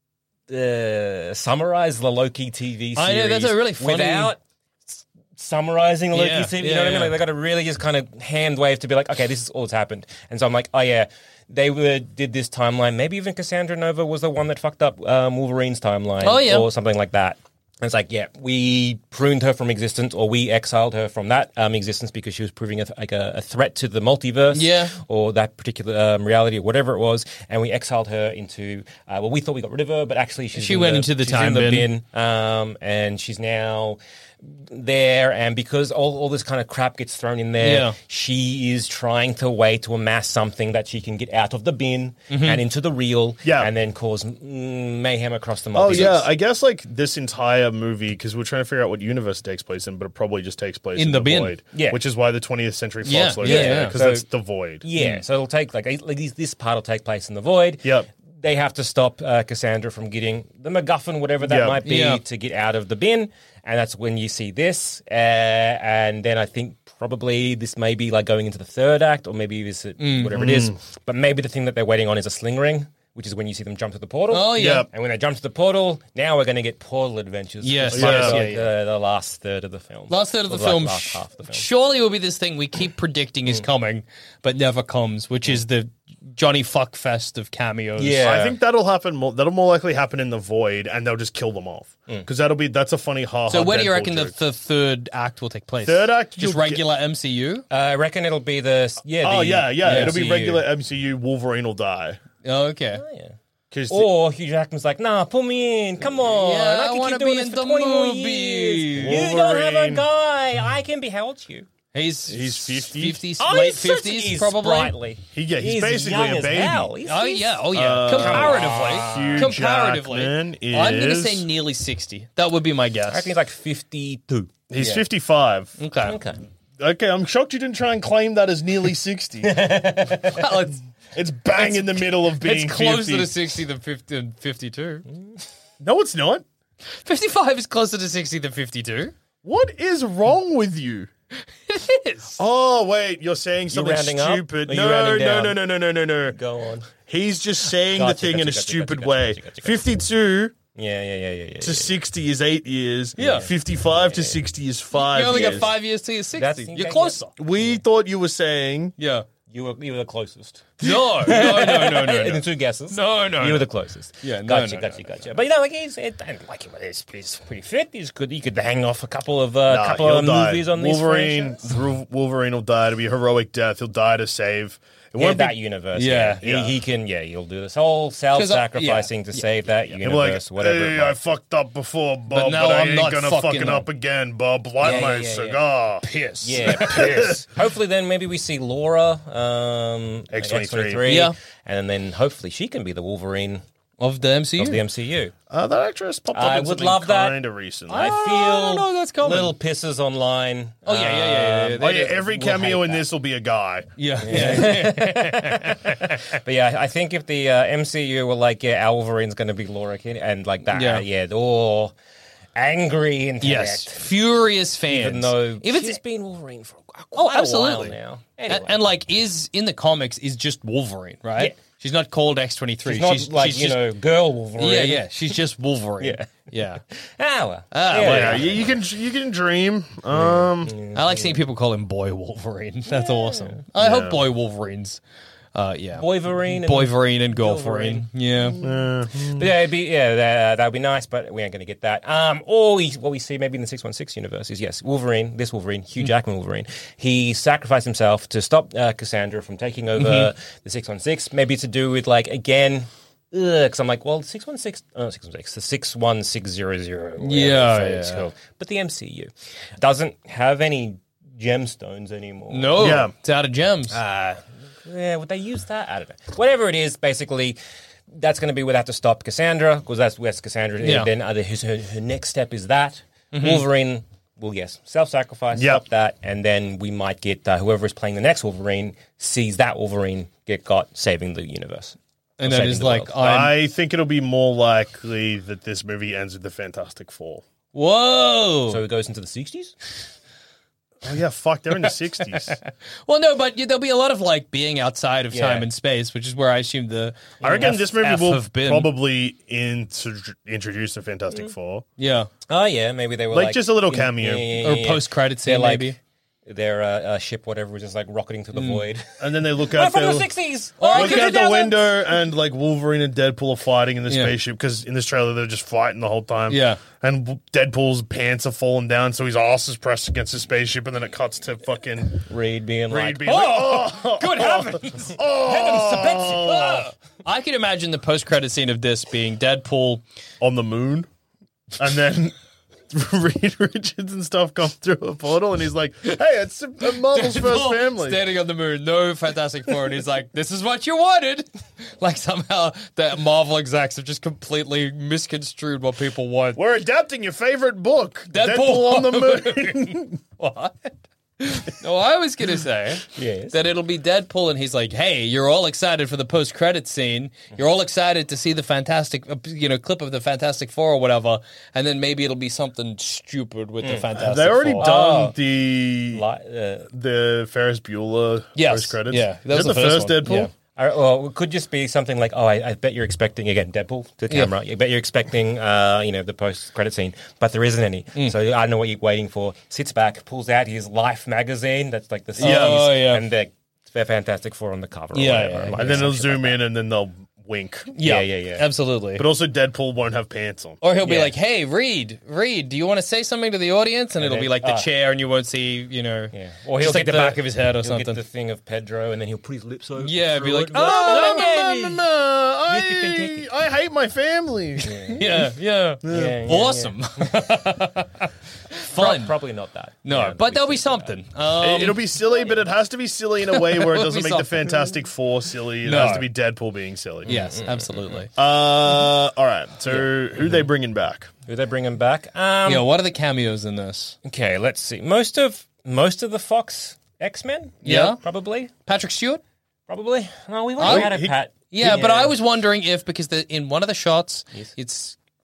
uh, summarize the Loki T V series. I know, that's a really funny- without s- summarizing the Loki Yeah, T V. You yeah, know what I mean? yeah. Like, they got to really just kind of hand wave to be like, okay, this is all that's happened. And so I'm like, oh yeah, they were did this timeline. Maybe even Cassandra Nova was the one that fucked up um, Wolverine's timeline. Oh, yeah. or something like that. And it's like, yeah, we pruned her from existence, or we exiled her from that um, existence because she was proving a, like a, a threat to the multiverse, Yeah. or that particular um, reality, or whatever it was. And we exiled her into. Uh, well, we thought we got rid of her, but actually, she's She in went the, into the she's time in the bin. bin, um, and she's now there. And because all all this kind of crap gets thrown in there, Yeah. she is trying to way to amass something that she can get out of the bin Mm-hmm. and into the real, Yeah. and then cause mm, mayhem across the multiverse. Oh yeah, I guess like this entire movie because we're trying to figure out what universe it takes place in, but it probably just takes place In in, the the, bin. void. Yeah. which is why the twentieth century Fox Yeah, logo yeah, is there yeah. because So- that's the void. Yeah, so it'll take like at least this part will take place in the void. Yep. They have to stop uh, Cassandra from getting the MacGuffin, whatever that Yep. might be, Yeah. to get out of the bin, and that's when you see this. Uh, and then I think probably this may be like going into the third act, or maybe this Mm. whatever it is. But maybe the thing that they're waiting on is a sling ring, which is when you see them jump to the portal. Oh, yeah. Yep. And when they jump to the portal, now we're going to get portal adventures. Yes. As far as, Yeah. like, The, the last third of the film. Last third of Or the like film, last sh- half of the film. surely will be this thing we keep predicting is coming, but never comes, which is the Johnny Fuckfest of cameos. Yeah. I think that'll happen. More, that'll more likely happen in the void, and they'll just kill them off because that'll be that's a funny ha. So where do you reckon the, the third act will take place? Third act, Just you'll regular M C U? Uh, I reckon it'll be the yeah. Oh the, yeah, yeah, the it'll be M C U. regular M C U. Wolverine will die. Oh, okay. Yeah. Because Or Hugh Jackman's like, nah, pull me in. Come on. Yeah, I can wanna keep doing be this in for the twenty more movie. years. You don't have a Wolverine. guy. I can be, how old's you? He's He's fifty? fifties, Oh, late he's such- fifties, he's probably. sprightly. He- yeah, he's He's basically young a as baby. hell. He's- Oh he's- yeah, oh yeah. Uh, comparatively, Hugh comparatively, Jackman I'm going to is- say nearly sixty. That would be my I guess. reckon he's like fifty-two. he's Yeah. fifty-five. Okay. Okay. Okay, I'm shocked you didn't try and claim that as nearly sixty. Well, it's, It's bang in the middle of being it's closer fifty. to sixty than fifty than fifty-two. No, it's not. fifty-five is closer to sixty than fifty-two. What is wrong with you? it is. Oh wait, you're saying something rounding up? stupid. Are you No, rounding no, down? no, no, no, no, no, no. Go on. He's just saying Gotcha, the thing gotcha, in a gotcha, stupid gotcha, way. gotcha, gotcha, gotcha. fifty-two Yeah, yeah, yeah, yeah, yeah. to sixty is eight years. Yeah. fifty-five to sixty is five You only years. got five years till you're That's- sixty. You're yeah, closer. We thought you were saying Yeah. You were, you were the closest. No, no, no, no, no. In the no. two guesses. No, no, You no. were the closest. Yeah, no, gotcha, no, gotcha, no, gotcha. But you know, like he's, it, I like him. He's, he's pretty fit. He's good. He could hang off a couple of uh, Nah, couple he'll of die. movies on these Wolverine. franchises. Wolverine will die. It'll be a heroic death. He'll die to save. It Yeah, won't that be. universe. Yeah. Yeah, Yeah. He, he can. Yeah, he'll do this whole self-sacrificing yeah, to yeah, save that He'll be like, universe. whatever. hey, it I might- fucked up before, Bob, But but, now I I'm ain't not gonna fucking fucking up. up again, Bob. Light Yeah, my yeah, yeah, yeah. cigar. Piss. Yeah, piss. Hopefully, then maybe we see Laura, um, X twenty-three. Yeah. and then hopefully she can be the Wolverine Of the M C U? of the M C U. Uh, that actress popped up I in would something love that. kind of recently. I I feel don't know that's coming. little pisses online. Oh, yeah, yeah, yeah, yeah, yeah. Um, oh, yeah, They- every we'll cameo hate in that. this will be a guy. Yeah. yeah. But yeah, I think if the uh, M C U were like, yeah, our Wolverine's going to be Laura Kinney, and like that, Yeah. yeah, yeah or angry internet. Yes. Furious fans. Even though If it's, she's been Wolverine for quite oh, a absolutely. while now. And, Anyway. and like, is in the comics is just Wolverine, right? Yeah. She's not called X twenty-three. she's not she's, like, she's you just, know, girl Wolverine. Yeah, yeah. She's just Wolverine. Yeah. Yeah. Ah, well. Ah, yeah, well, Yeah, you, you can you can dream. Um, I like seeing people call him Boy Wolverine. That's awesome. I hope Boy Wolverines. Uh, yeah. Boyverine and Boyverine and Girlverine. Yeah. But yeah, it'd be, yeah, that, that would be nice, but we ain't going to get that. Um, or we, what we see maybe in the six one six universe is, yes, Wolverine, this Wolverine, Hugh Jackman Wolverine, he sacrificed himself to stop uh, Cassandra from taking over Mm-hmm. the six one six, maybe to do with, like, again, because I'm like, well, six one six, oh, six one six, the six one six zero zero. Yeah, it's yeah. called. But the M C U doesn't have any gemstones anymore. No. Yeah. It's out of gems. Uh, yeah, would they use that? I don't know. Whatever it is, basically, that's going to be where they have to stop Cassandra, because that's where Cassandra is. Yeah. Then other, his, her, her next step is that. Wolverine will, yes, self-sacrifice, Yep. stop that, and then we might get uh, whoever is playing the next Wolverine sees that Wolverine get got saving the universe. and Or that saving is the like, world. I'm. I think it'll be more likely that this movie ends with the Fantastic Four. Whoa. So it goes into the sixties? Oh yeah, fuck, they're in the sixties. well, no, but yeah, there'll be a lot of like being outside of Yeah. time and space, which is where I assume the. I reckon F- this movie F will have been. probably intro- introduce the Fantastic Four. Yeah. Oh, yeah, maybe they were Like, like... just a little in- cameo. yeah, yeah, Or yeah, yeah. post-credit scene, They're like, maybe. Their uh, uh, ship, whatever, was just like rocketing to the void. And then they look We're out from the the, sixties! look out the window and like Wolverine and Deadpool are fighting in the Yeah. spaceship because in this trailer they're just fighting the whole time. Yeah. And Deadpool's pants are falling down, so his ass is pressed against the spaceship, and then it cuts to fucking Reed being Reed like, being oh, like, oh, good heavens! oh, I can imagine the post-credit scene of this being Deadpool. on the moon, and then Reed Richards and stuff come through a portal, and he's like, "Hey, it's a Marvel's first Deadpool family." standing on the moon, no Fantastic Four, and he's like, "This is what you wanted." Like somehow the Marvel execs have just completely misconstrued what people want. We're adapting your favorite book, Deadpool Deadpool, on the on moon. What? No, I was gonna say Yes. that it'll be Deadpool, and he's like, "Hey, you're all excited for the post-credit scene. You're all excited to see the fantastic, uh, you know, clip of the Fantastic Four or whatever, and then maybe it'll be something stupid with the Fantastic Have they already Four." done Oh. the Li- uh, the Ferris Bueller Yes. post credits? Yeah, that is was that the the first first, one. Deadpool? Yeah. I, well, it could just be something like, oh, I, I bet you're expecting, again, Deadpool to the Yeah. camera. I bet you're expecting, uh, you know, the post-credit scene, but there isn't any. Mm. So I don't know what you're waiting for. Sits back, pulls out his Life magazine, that's like the series, Oh, yeah. and they're, they're Fantastic Four on the cover. Or Yeah, whatever. yeah, Like, And then they'll some shit zoom like in, and then they'll wink. Yeah, Yeah, yeah, yeah. absolutely. But also, Deadpool won't have pants on. Or he'll be Yeah. like, "Hey, Reed, Reed, do you want to say something to the audience?" And it'll then- be like the ah. chair, and you won't see, you know, Yeah. Or he'll just like get the, back of his head or he'll something. get the thing of Pedro, and then he'll put his lips over. Yeah, through be like, it, "Oh, No, baby." no, no, Mystic I, Kentucky. I hate my family. yeah, yeah, Yeah, yeah, awesome, Pro- fun. Probably not that. No, Yeah, but there'll be something. something. Um, It'll be silly, but it has to be silly in a way where it It'll doesn't be make the something. Fantastic Four silly. It No. has to be Deadpool being silly. yes, absolutely. Uh, all right. So who they bringing back? Who they bringing back? Um, Yeah, what are the cameos in this? Okay, let's see. Most of most of the Fox X-Men? Yeah. Probably. Patrick Stewart? Probably. No, we Oh, already had a he- Pat. Yeah, but I was wondering if because the in one of the shots, it's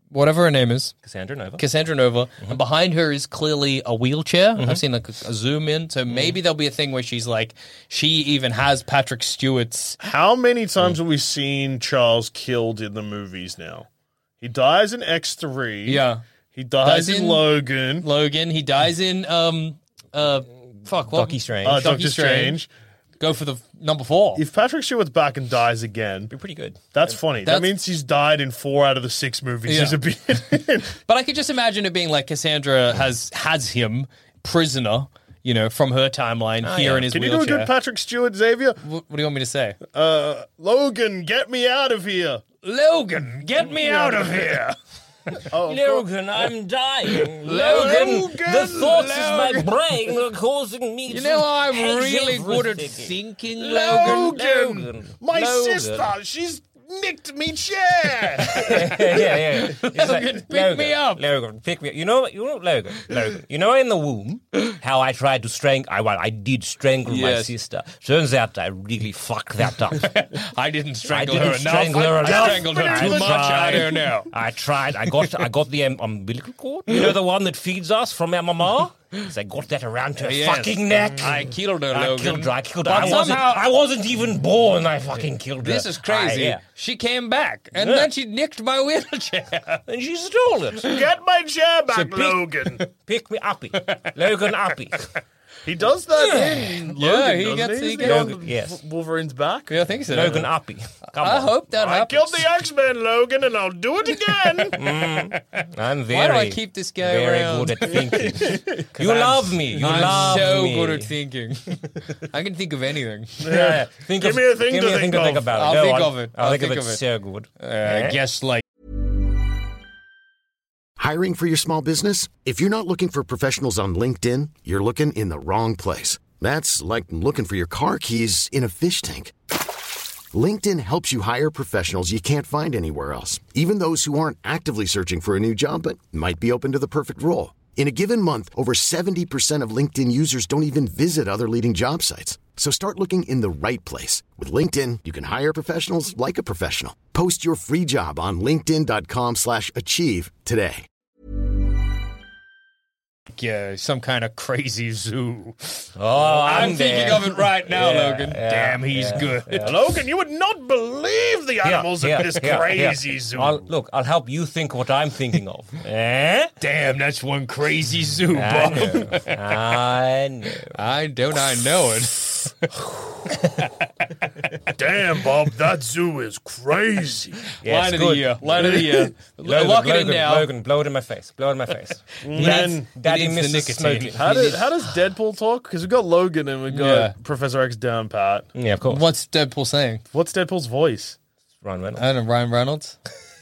whatever her name is. Cassandra Nova. Cassandra Nova. Mm-hmm. And behind her is clearly a wheelchair. Mm-hmm. I've seen like a, a zoom in. So maybe mm-hmm. there'll be a thing where she's like, she even has Patrick Stewart's. How many times mm. have we seen Charles killed in the movies now? He dies in X three. Yeah. He dies, dies in, in Logan. Logan. He dies in, um, uh, fuck, what? Doctor Strange. Uh, Doctor Strange. Strange. Go for the f- number four. If Patrick Stewart's back and dies again, be pretty good. That's funny. That's, that means he's died in four out of the six movies yeah. he's appeared. But I could just imagine it being like Cassandra has has him prisoner, you know, from her timeline oh, here yeah. in his Can wheelchair. you do a good Patrick Stewart, Xavier? What, what do you want me to say? Uh, Logan, get me out of here. Logan, get me out of here. Oh, Logan, I'm dying. Logan, Logan the thoughts Logan. of my brain are causing me you to You know, I'm really everything. good at thinking, Logan. Logan, Logan. my Logan. sister, she's nicked me chair. yeah, yeah, yeah. Logan, like, pick Logan, me up. Logan, pick me up. You know, you know, Logan, Logan. You know, in the womb, how I tried to strangle. I, well, I did strangle yes. my sister. Turns out I really fucked that up. I didn't strangle I didn't her strangle enough. her I, enough. I strangled her I too much. tried. I don't know. I tried. I got. I got the um, umbilical cord. You know, the one that feeds us from our mama. I got that around her yes. fucking neck. I killed her, I Logan. killed her. I killed her. But I wasn't, somehow, I wasn't even born. I fucking killed her. This is crazy. I, yeah. She came back, and yeah. then she nicked my wheelchair. And she stole it. Get my chair back, so pick, Logan. Pick me uppy. Logan uppy. He does that in Logan, yeah, he doesn't gets, he? he gets Logan, yes. Wolverine's back? Yeah, I think so. Logan uppy. Come I on. hope that I happens. killed the X-Men, Logan, and I'll do it again. mm, I'm very, Why do I keep this guy very around? good at thinking. You I'm, love me. You I'm love so me. good at thinking. I can think of anything. Yeah. Think give of, me a thing give to me a think thing of. to think about. I'll Go think on. of it. I'll, I'll think, think of it. of it. So good. Uh, I guess like. Hiring for your small business? If you're not looking for professionals on LinkedIn, you're looking in the wrong place. That's like looking for your car keys in a fish tank. LinkedIn helps you hire professionals you can't find anywhere else, even those who aren't actively searching for a new job but might be open to the perfect role. In a given month, over seventy percent of LinkedIn users don't even visit other leading job sites. So start looking in the right place. With LinkedIn, you can hire professionals like a professional. Post your free job on linkedin.com slash achieve today. Yeah, some kind of crazy zoo. Oh, I'm, I'm thinking there. of it right now, yeah, Logan. yeah, Damn, he's yeah, good. Yeah. Logan, you would not believe the animals here, in this here, crazy here. zoo. I'll, look, I'll help you think what I'm thinking of. eh? Damn, that's one crazy zoo, Bob. I know. I know. I don't I know it. Damn, Bob, that zoo is crazy. Yes, Line of good. the year. Line of the year. Logan, Lock it Logan, in now. Logan, blow it in my face. Blow it in my face. Man, Daddy it needs the misses nicotine. smoking. How does how does Deadpool talk? Because we've got Logan and we've got Yeah. Professor X down pat. Yeah, of course. What's Deadpool saying? What's Deadpool's voice? Ryan Reynolds. I don't know, Ryan Reynolds.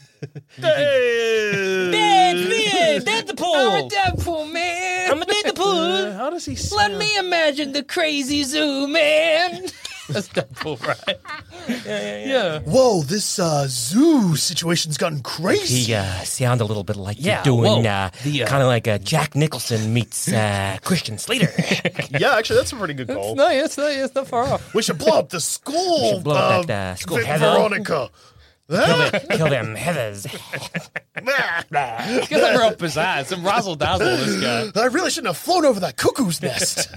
Hey! Dead, man, Deadpool. I'm a Deadpool, man. I'm a Deadpool. How does he sound? Let me imagine the crazy zoo, man. That's Deadpool, right? Yeah, yeah, yeah. Yeah. Whoa, this uh, zoo situation's gotten crazy. He uh, sound a little bit like Yeah, you're doing, whoa. uh, The, uh, kind of like uh, Jack Nicholson meets uh, Christian Slater. Yeah, actually, that's a pretty good call. No, it's not, it's not far off. We should blow up the school. should blow up uh, that, uh, school. Vic Heather. Veronica. kill, them, kill them Heathers. Get her up his ass and razzle dazzle this guy. I really shouldn't have flown over that cuckoo's nest.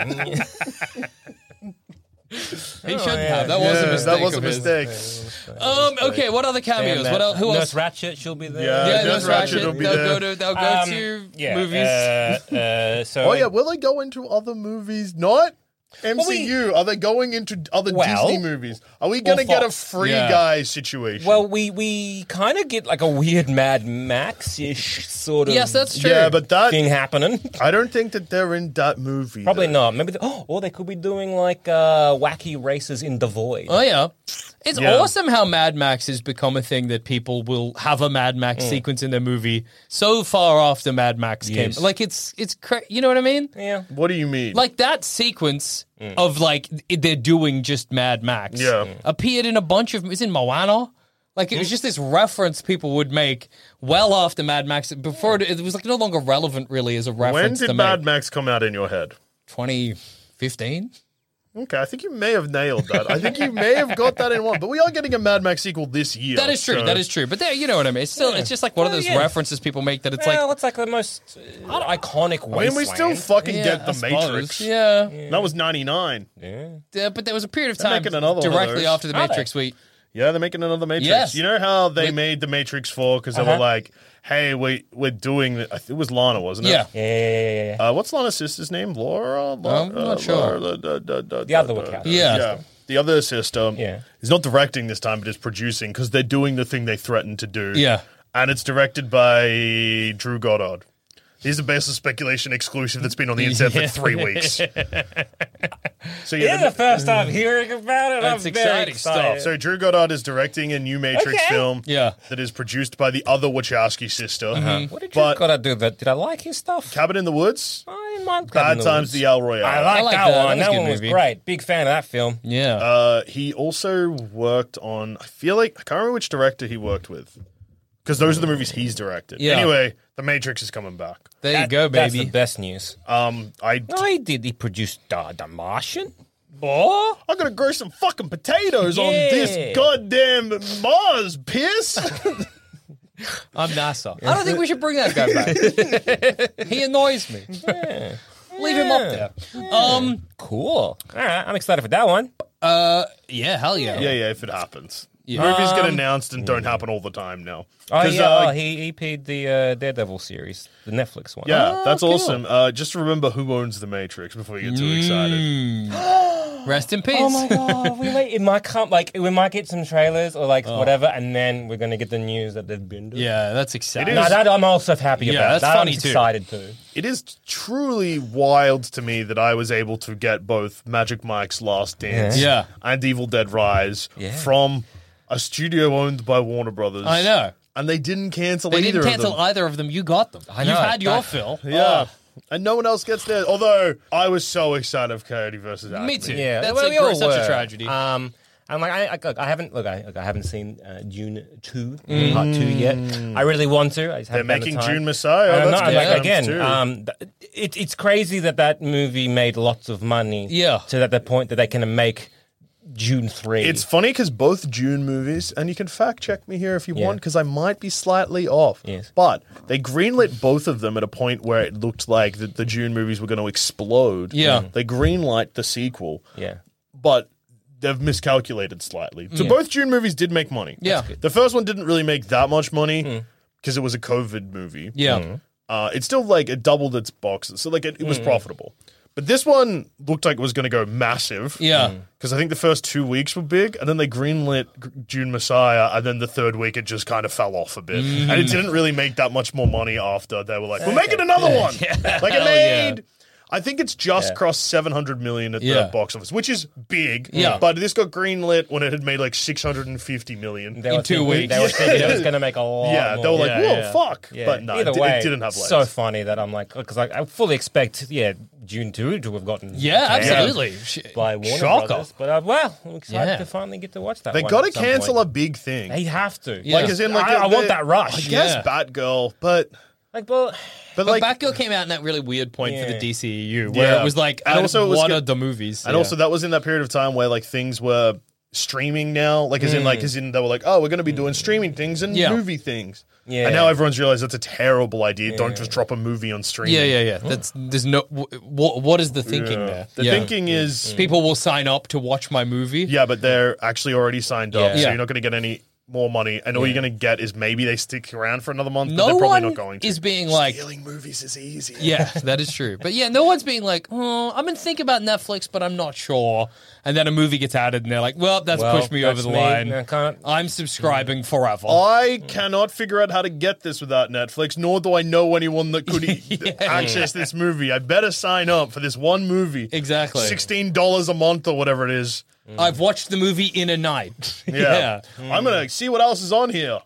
He shouldn't yeah. have. That was a Yeah, mistake. that was a of his. mistake. Um. Okay. What other cameos? And, What uh, else? Who Nurse else? Ratchet, she'll be there. Yeah, Yeah, Nurse Nurse Ratchet Ratchet. will be They'll there. go to. They'll go Um, to yeah, movies. Uh, uh, so Oh yeah, will they go into other movies? Not M C U. Well, we- Are they going into other Well- Disney movies? Are we going to Well, get a Fox. Free Yeah. Guy situation? Well, we we kind of get like a weird Mad Max-ish sort of Yes, that's true. yeah, but that thing happening. I don't think that they're in that movie. Probably though. not. Maybe, the, oh, or they could be doing like uh, wacky races in the void. Oh yeah. It's Yeah. awesome how Mad Max has become a thing that people will have a Mad Max sequence in their movie so far after Mad Max Yes. came. Like it's it's cra- you know what I mean? Yeah. What do you mean? Like that sequence of like they're doing just Mad Max Yeah. Mm. appeared in a bunch of it's in Moana. Like it was just this reference people would make well after Mad Max before it, it was like no longer relevant really as a when reference did to Mad make. Max come out in your head? twenty fifteen Okay, I think you may have nailed that. I think you may have got that in one. But we are getting a Mad Max sequel this year. That is true. so- That is true. But there, you know what I mean. It's still, Yeah. it's just like one of Well, those yeah. references people make that it's well, like. it's like the most uh, iconic I mean, we still wasteland. fucking Yeah, get I The suppose. Matrix. Yeah. That was ninety-nine. Yeah. Yeah, but there was a period of They're time making another one of directly those. after the Are Matrix. they? We Yeah, they're making another Matrix. Yes. You know how they With- made The Matrix four because they Uh-huh. were like, hey, we, we're doing the, I think it was Lana, wasn't it? yeah. Yeah, yeah, yeah, yeah, yeah. Uh, what's Lana's sister's name? Laura? La- I'm not uh, sure. Laura, the, the, the, the, The other the- Wachowski. Yeah. Yeah. The other sister Yeah. is not directing this time, but is producing because they're doing the thing they threatened to do. Yeah. And it's directed by Drew Goddard. He's a baseless speculation exclusive that's been on the internet for three weeks. So This yeah, is the- the first time hearing about it. That's I'm very exciting excited. stuff. so Drew Goddard is directing a new Matrix Okay. film Yeah. that is produced by the other Wachowski sister. What did you But- gotta do? That? Did I like his stuff? Cabin in the Woods, I might Bad Times, the El Royale. I like, I like that, that. That one. was That, a good one was movie. great. Big fan of that film. Yeah. Uh, he also worked on. I feel like I can't remember which director he worked with because those are the movies he's directed. Yeah. Anyway, The Matrix is coming back. there you That- go, That's baby. the best news. Um, I No, he did. He produced uh, The Martian. Oh, I'm gonna grow some fucking potatoes on Yeah. this goddamn Mars, piss. I'm NASA. I don't think we should bring that guy back. He annoys me. Leave him up there. Um. cool. All right, I'm excited for that one. Uh. Yeah. Hell yeah. yeah, yeah. If it happens, Yeah. movies get Um, announced and don't happen all the time now. Oh 'Cause, yeah, uh, oh, he he paid the uh, Daredevil series, the Netflix one. yeah, Oh, that's cool. awesome. Uh, just remember who owns the Matrix before you get too excited. Mm. Rest in peace. Oh my god, we might it might come like we might get some trailers or like whatever, and then we're gonna get the news that they've been doing. Yeah, that's exciting. It No, is- that I'm also happy Yeah, about. that's that funny I'm too. excited too. It is truly wild to me that I was able to get both Magic Mike's Last Dance Yeah. and Evil Dead Rise Yeah. from a studio owned by Warner Brothers. I know. And they didn't cancel They either didn't cancel of them. either of them. You got them. I You've know. had your That- fill. Yeah. And no one else gets theirs. Although I was so excited of Coyote versus Acme. Me too. Yeah, That's well, a we all gr- such a were. tragedy. Um, I'm like, I, I, look, I haven't look, I, look, I haven't seen uh, June two, part two yet. I really want to. I just They're haven't found the making time. June Messiah. And I'm That's not, good like, times again, too. um, th- it, it's crazy that that movie made lots of money. Yeah. To that the point that they can make June three. It's funny because both June movies, and you can fact check me here if you Yeah. want, because I might be slightly off. Yes. But they greenlit both of them at a point where it looked like the, the June movies were going to explode. Yeah. They greenlight the sequel, yeah. but they've miscalculated slightly. So Yeah. both June movies did make money. Yeah. good. The first one didn't really make that much money because it was a COVID movie. Yeah. Uh, it still like it doubled its boxes, so like it, it was profitable. But this one looked like it was going to go massive. Yeah. Because I think the first two weeks were big, and then they greenlit G- June Messiah, and then the third week it just kind of fell off a bit. And it didn't really make that much more money after. They were like, we're making another one! Like it Hell yeah. made... I think it's just crossed seven hundred million at Yeah. the box office, which is big. Yeah. But this got greenlit when it had made like six hundred fifty million. They In were two thinking, weeks. They were thinking it was going to make a lot Yeah, more. they were like, Yeah, whoa, yeah. fuck. Yeah. But no, it, Either di- way, it didn't have legs. so funny that I'm like, because I, I fully expect, yeah, June two to have gotten Yeah, canned absolutely. Sh- by Warner Shocker. Brothers. But uh, well, I'm excited Yeah. to finally get to watch that. They one got to at some cancel point. a big thing. They have to. Yeah. Like, as in, like, I, I the- want that rush. I guess Yeah. Batgirl, but... Like, but But, But like... Batgirl came out in that really weird point for Yeah. the D C E U, where Yeah. it was like, And and also also it was one good- of the movies. And Yeah. also that was in that period of time where like things were streaming now, like as in like as in they were like, oh, we're going to be doing streaming things and Yeah. movie things. Yeah. And now everyone's realized that's a terrible idea. Don't just drop a movie on streaming. yeah, yeah, yeah. That's there's no. What what is the thinking Yeah. there? The Yeah. thinking is, people will sign up to watch my movie. yeah, but they're actually already signed up, Yeah. so Yeah. you're not going to get any more money, and all you're going to get is maybe they stick around for another month. but No they're probably one not going to. is being like, Stealing movies is easy. yeah, that is true. But yeah, no one's being like, oh, I'm going to think about Netflix, but I'm not sure. And then a movie gets added, and they're like, well, that's Well, pushed me over that's the me. line. I can't- I'm subscribing forever. I cannot figure out how to get this without Netflix, nor do I know anyone that could e- access this movie. I better sign up for this one movie. Exactly. sixteen dollars a month or whatever it is. I've watched the movie in a night. Yeah. I'm going to see what else is on here.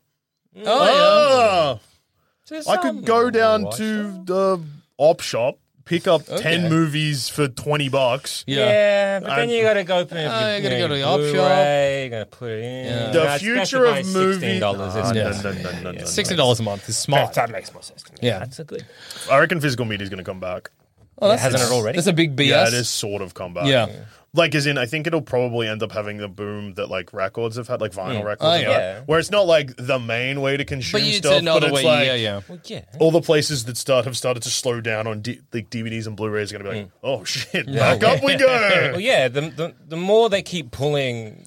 Oh, Ah. I could go down to the op shop, pick up ten movies for twenty bucks. yeah. Yeah. Yeah, but then And- you got to go open it. Uh, you gotta go to the your op shop. Blu-ray, You got to put it in. Yeah. The No, it's future of specified movie- sixteen dollars, Ah, isn't no, it? no, no, no, no, sixty dollars a month is smart. That makes more sense to me. Yeah. That's a good. I reckon physical media is going to come back. Oh, that's Hasn't it already? That's a big B S. Yeah, it is sort of come back. Yeah. Like, as in, I think it'll probably end up having the boom that, like, records have had, like, vinyl Mm. records Oh, have yeah. had, where it's not, like, the main way to consume But it's stuff, another but it's way. like, yeah, yeah. Well, yeah. all the places that start have started to slow down on D- like D V Ds and Blu-rays are going to be like, oh, shit, back up we go. Well, yeah. The, the the more they keep pulling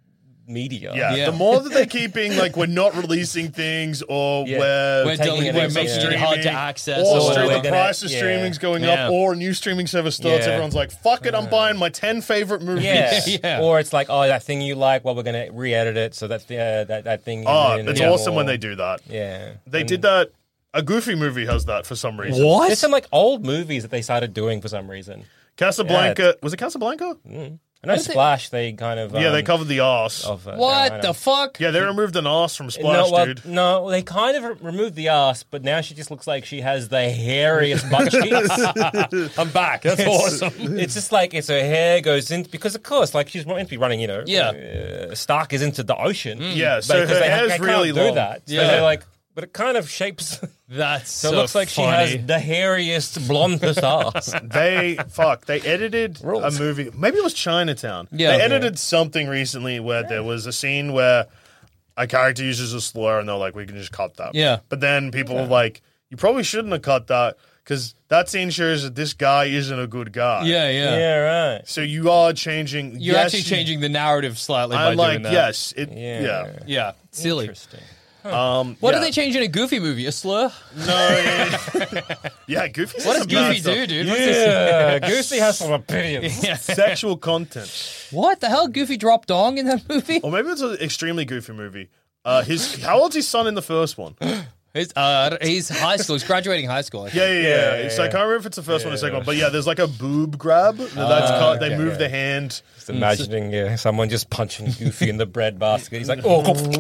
media, Yeah, Yeah. the more that they're keeping, like, we're not releasing things, or Yeah. we're, We're, taking deleting, it we're into making it streaming, hard to access. or or stream- stream- we're the gonna- price of yeah. streaming's going Yeah. up, or a new streaming service starts. Yeah. Everyone's like, fuck it, I'm buying my ten favorite movies. Yeah. Yeah. Or it's like, oh, that thing you like, well, we're going to re-edit it so that uh, that that thing. Oh, isn't it's anymore. awesome when they do that. Yeah, They And did that. A Goofy movie has that for some reason. There's some like old movies that they started doing for some reason. Casablanca. Was it Casablanca? I know Splash. They kind of yeah, they um, covered the arse. of, uh, What Carolina. the fuck? Yeah, they removed an arse from Splash, no, well, dude. no, they kind of re- removed the ass, but now she just looks like she has the hairiest butt cheeks. I'm back. That's awesome. It's just like it's her hair goes in because, of course, like she's meant to be running. You know, Yeah. uh, Stark is into the ocean. Yeah, so because her they, hair's they can't really do long. that. So Yeah. they're like, but it kind of shapes. That's So, so it looks like funny. she has the hairiest, blondest ass. They fuck. They edited Rules. a movie. Maybe it was Chinatown. Yeah. they edited something recently where there was a scene where a character uses a slur, and they're like, "We can just cut that." Yeah. But then people were like, "You probably shouldn't have cut that because that scene shows that this guy isn't a good guy." Yeah, yeah. Yeah, right. So you are changing. You're yes, actually you- changing the narrative slightly by I'm like, doing that. yes, it. Yeah. Yeah. Yeah. Silly. Interesting. Um, What yeah. did they change in a Goofy movie? A slur? No. Yeah, yeah Goofy's What does some bad Goofy stuff. do, dude? Yeah, Goofy has some opinions. Yeah. Sexual content. What the hell? Goofy dropped dong in that movie? Or maybe it's an extremely goofy movie. Uh, his how old's his son in the first one? Yeah, He's, uh, he's high school. He's graduating high school. I think. yeah, yeah. Yeah, yeah, So I yeah. can't remember if it's the first one or the second one, but yeah, there's like a boob grab. That's cut. They okay, move yeah. the hand. Just imagining yeah, someone just punching Goofy in the bread basket. He's like, oh,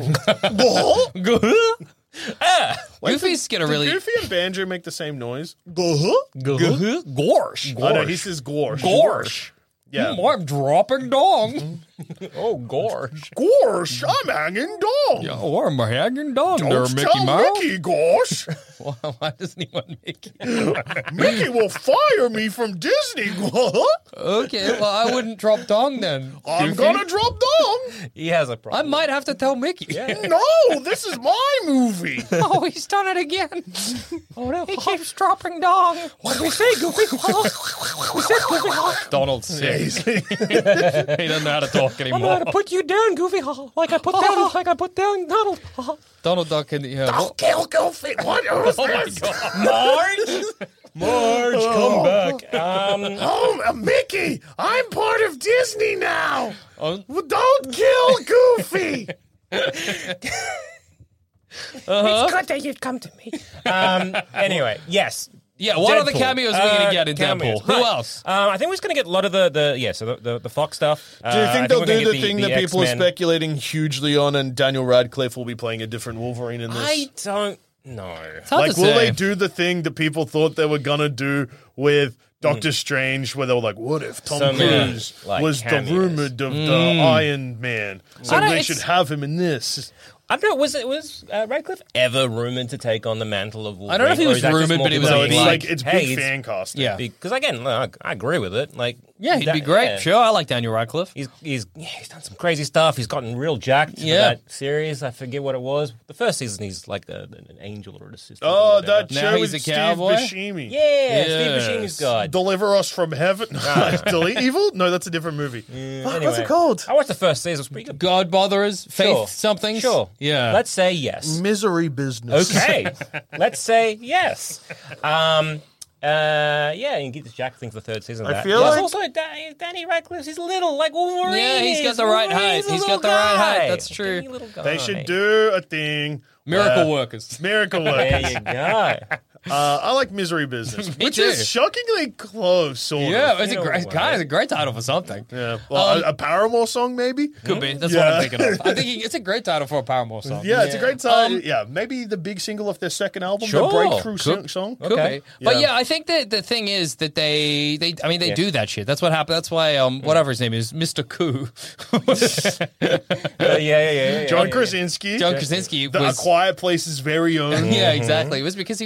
Goofy's gonna Did really. Goofy and Banjo make the same noise? Gorsh. Oh no, he says gorsh. Gorsh. Yeah. Mm, I'm dropping dong. oh, gorge. Gorsh, I'm hanging dong. Oh, I'm hanging dong there, Don't Mickey tell Mouse. Mickey, Gorsh. Why- Why doesn't he want Mickey? Mickey will fire me from Disney. Okay, well, I wouldn't drop dong then. I'm Goofy. gonna drop dong. He has a I problem. might have to tell Mickey. No, this is my movie. Oh, he's done it again. Oh no, he keeps dropping dong. What do we say, Goofy? We said Goofy. Donald's sick. he doesn't know how to talk anymore. put you down, Goofy. Like I put down, like I put down Donald. Donald Duck and yeah. Don't kill Goofy. What is Oh my this? god. Marge, Marge, come back. Um, Oh, uh, Mickey, I'm part of Disney now. Oh. Well, don't kill Goofy. Uh-huh. it's good that you'd come to me. Um, anyway, yes. Yeah, what other Deadpool. cameos are we going Uh, to get in cameos. Deadpool? Who Right. else? Um, I think we're just going to get a lot of the, the yeah, so the, the, the Fox stuff. Do you Uh, I think they'll we're gonna do get the thing that people are X-Men. speculating hugely on, and Daniel Radcliffe will be playing a different Wolverine in this? I don't know. It's hard Like, to will say. they do the thing that people thought they were gonna do with Doctor Strange, where they were like, "What if Tom So many, Cruise like, was cameos. the rumored of the Iron Man? So I don't- they it's- should have him in this." I don't know. Was it was uh, Radcliffe ever rumored to take on the mantle of Wolverine? I don't know if he Or was is that just rumoured, more but it was people No, a it's being like it's hey, big fan casting. Yeah. Because again, look, I agree with it. Like, Yeah, he'd that- be great. yeah. Sure, I like Daniel Radcliffe. He's he's yeah, he's done some crazy stuff. He's gotten real jacked for Yeah. that series. I forget what it was. The first season, he's like a, an angel or an assistant. or Oh, whatever. that Now show he's with a Steve cowboy? Buscemi. yeah, Yes. Steve Buscemi's God. Deliver Us from Heaven. Delete Evil? No, that's a different movie. Fuck, Anyway, What's it called? I watched the first season. It was pretty good. God botherers, faith Sure. something. Sure. Yeah. Let's say yes. Misery business. Okay. Let's say yes. Um. Uh. Yeah. You can get this Jack thing for the third season. Of I that. feel Plus like- also Da- Danny Radcliffe. He's little, like Wolverine. Yeah, he's got is. the right Wolverine's height. a He's little got the right height. guy. That's true. Teeny little guy. They should do a thing. Miracle where- workers. Miracle There Workers. you go. Uh, I like Misery Business, Me which too. is shockingly close, sort Yeah, of. it's a You know great what? kind. It's a great title for something. Yeah. Well, Um, a, a Paramore song, maybe? Could be. That's Yeah. what I'm thinking of. I think he- it's a great title for a Paramore song. Yeah, it's a great time. Um, yeah, maybe the big single of their second album, Sure. the breakthrough Could- song. Could Okay. be. But Yeah. yeah, I think that the thing is that they, they I mean, they Yeah. do that shit. That's what happened. That's why, um, whatever his name is, Mister Koo. Uh, yeah, yeah, yeah, yeah. John yeah. Krasinski, John Krasinski the was. A Quiet Place's very own. Yeah, exactly. It was because he was a massive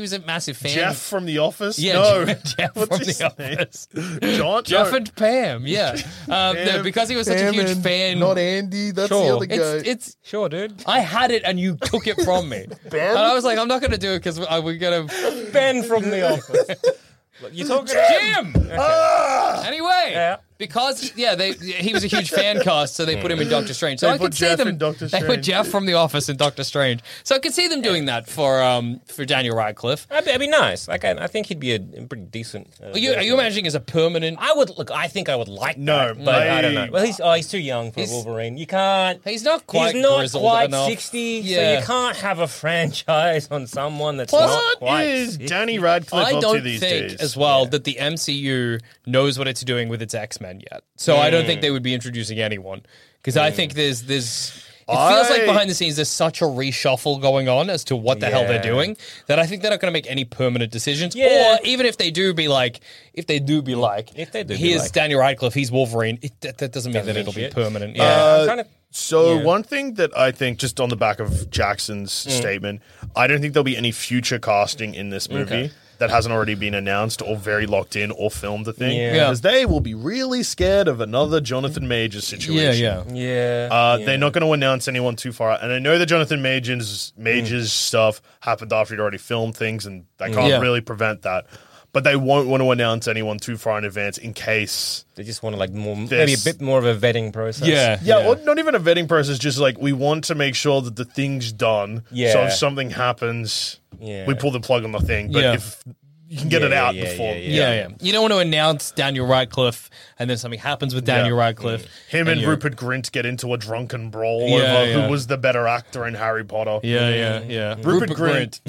massive fan. Jeff from The Office? Yeah, no. Jeff What's from his The name? Office. John? Jeff No. and Pam, yeah. Um, no, Pam- because he was such Pam a huge and- fan. Not Andy. That's Sure. the other guy. It's, it's Sure, dude. I had it and you took it from me. Ben? And I was like, I'm not going to do it because we're going to. Ben from The Office. Look, you're talking Jim! Anyway, Yeah. because, yeah, they he was a huge fan cast, so they put him in Doctor Strange. So They I put could see Jeff them. in Doctor They put Strange. Jeff from The Office in Doctor Strange. So I could see them doing that for um for Daniel Radcliffe. That'd be, that'd be nice. Like, I, I think he'd be a, a pretty decent. Uh, Are you, are you imagining as a permanent? I would look. I think I would like No, that, but I, I- don't know. Well, he's oh, he's too young for He's- Wolverine. You can't. He's not quite He's not grizzled quite enough. sixty, so Yeah. you can't have a franchise on someone that's Plus, not What quite is sixty. Danny Radcliffe I up to don't these think days? as well that the M C U knows what it's doing with its X-Men yet. So I don't think they would be introducing anyone because I think there's there's it feels like I- behind the scenes there's such a reshuffle going on as to what the hell they're Yeah. doing that I think they're not going to make any permanent decisions. Yeah. Or even if they do be like, if they do be like, If they do be here's like- Daniel Radcliffe, he's Wolverine. It, that, that doesn't mean Doesn't that mean it'll be shit. permanent. Yeah, Yeah. I'm trying to. So Yeah. one thing that I think, just on the back of Jackson's Mm. statement, I don't think there'll be any future casting in this movie Okay. that hasn't already been announced or very locked in or filmed. I think Yeah. Yeah. because they will be really scared of another Jonathan Majors yeah, situation. yeah. Yeah, Uh, yeah. They're not going to announce anyone too far out. And I know that Jonathan Majors Majors stuff happened after he'd already filmed things, and they can't Yeah. really prevent that. But they won't want to announce anyone too far in advance in case. They just want to like more, maybe a This- bit more of a vetting process. Yeah. Yeah, Or not even a vetting process, just like we want to make sure that the thing's done. Yeah. So if something happens, Yeah. we pull the plug on the thing. But Yeah. if you can get Yeah, it out yeah, yeah, before. yeah, Yeah, yeah. You don't want to announce Daniel Radcliffe and then something happens with Daniel Yeah. Radcliffe. Him and, you're- Rupert Grint get into a drunken brawl Yeah, over yeah. who was the better actor in Harry Potter. Yeah, yeah, yeah. Rupert, Grint.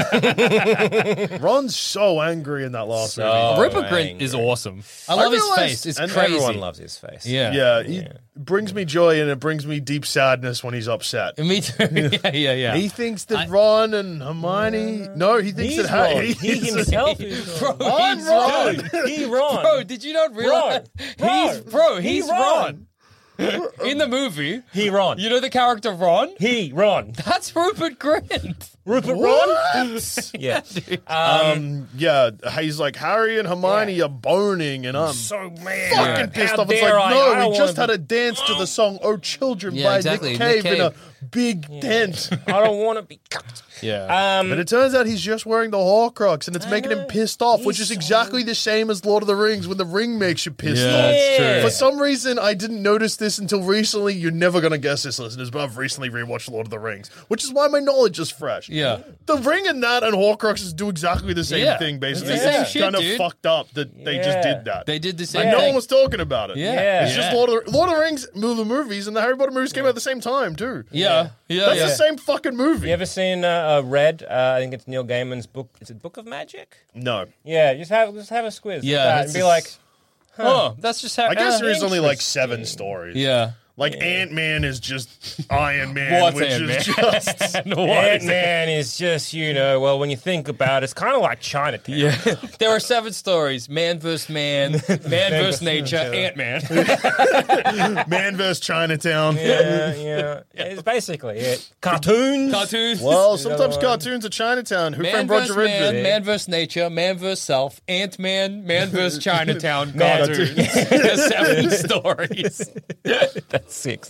Ron's so angry in that last movie. So Rupert Grint angry. is awesome. I love his realized- face. It's and crazy. Everyone loves his face. Yeah. Yeah, he brings me joy and it brings me deep sadness when he's upset. Me too. yeah, yeah, yeah. He thinks that Ron and Hermione. No, he thinks He's that Harry. Ron. He himself is Bro, Ron. I'm he's Ron. Ron. He Ron. Bro, did you not realize? Ron. He's bro. He's He Ron. Ron. In the movie, He Ron. you know the character Ron? He Ron. That's Rupert Grint. Rupert What? Yeah. Um, yeah, he's like Harry and Hermione are boning, and I'm So man, fucking pissed How off. It's dare like, I? no, I don't we just wanna had a dance to the song "Oh Children" Yeah, by exactly, Nick Nick Cave in a Cave. big dent. be- I don't want to be cut. Yeah. Um, But it turns out he's just wearing the Horcrux, and it's I making him know. pissed off, which He's is so- exactly the same as Lord of the Rings when the ring makes you pissed Yeah, off. that's true. For some reason, I didn't notice this until recently. You're never going to guess this, listeners, but I've recently rewatched Lord of the Rings, which is why my knowledge is fresh. Yeah. The ring and that and Horcruxes do exactly the same Yeah. thing, basically. It's the same It's shit, kind of dude. fucked up that they just Yeah. did that. They did the same and no thing. one was talking about it. Yeah. Yeah. It's just Lord of the, Lord of the Rings, the movies, and the Harry Potter movies came out at the same time, too. Yeah. Yeah. That's yeah. the same fucking movie. You ever seen uh, uh, Red? Uh, I think it's Neil Gaiman's book. Is it Book of Magic? No. Yeah, just have just have a squiz. with Yeah, that that's and be just- like, Oh, that's just how. I guess uh, there is only like seven stories. Yeah. Like Ant-Man is just Iron Man, What's which Ant-Man? is just Ant Man is just, you know, well, when you think about it, it's kind of like Chinatown. Yeah. There are seven stories: man versus man, man versus nature, Ant Man. Man versus Chinatown. Yeah, yeah. It's basically it. Cartoons. Cartoons. Well, sometimes one. cartoons are Chinatown. Who Man framed versus Roger man, Rabbit? man versus nature, man versus self, Ant Man, man versus Chinatown, Man- cartoons. There's seven stories. That's six.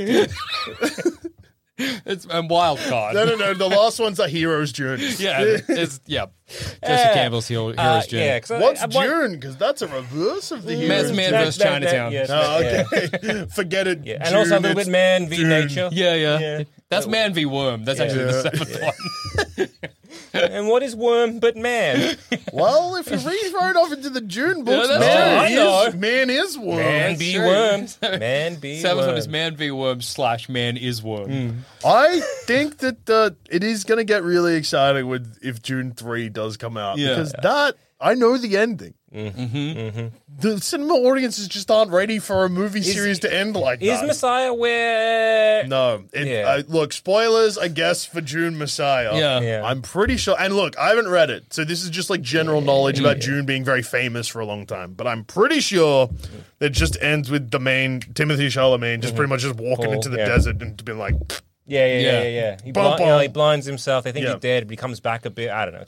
It's and wild card. No, no, no. The last one's a hero's journey. Yeah, it's yeah. Jesse Yeah. Campbell's hero, hero's Uh, journey. yeah, 'cause I- What's I want- Dune? Because that's a reverse of the Man's hero's man journey. versus Chinatown. yes, Oh, yeah. okay. Forget it. Yeah, and also a Dune, little it's bit man v Dune. nature. Yeah, yeah, Yeah. That's Man v Worm. That's actually the Yeah. seventh one. And what is worm but man? Well, if you read right off into the Dune books, that's man, true. I is, man is one. Man be true. worm. Man be Seventh worm. one is Man v Worm slash Man is Worm. I think that uh, it is going to get really exciting with if June three does come out Yeah. because that I know the ending. Mm-hmm. The cinema audiences just aren't ready for a movie series to end like Is that. Messiah where? no, it, Yeah. uh, look, spoilers, I guess, for June Messiah. Yeah. Yeah. I'm pretty sure. And look, I haven't read it, so this is just like general knowledge about June being very famous for a long time. But I'm pretty sure that it just ends with the main Timothy Chalamet just pretty much just walking Paul, into the yeah. desert and being like, Yeah, yeah, yeah, Yeah. yeah. yeah. He, Bum, bli- you know, bum. he blinds himself. They think Yeah. he's dead, but he comes back a bit. I don't know. It's great.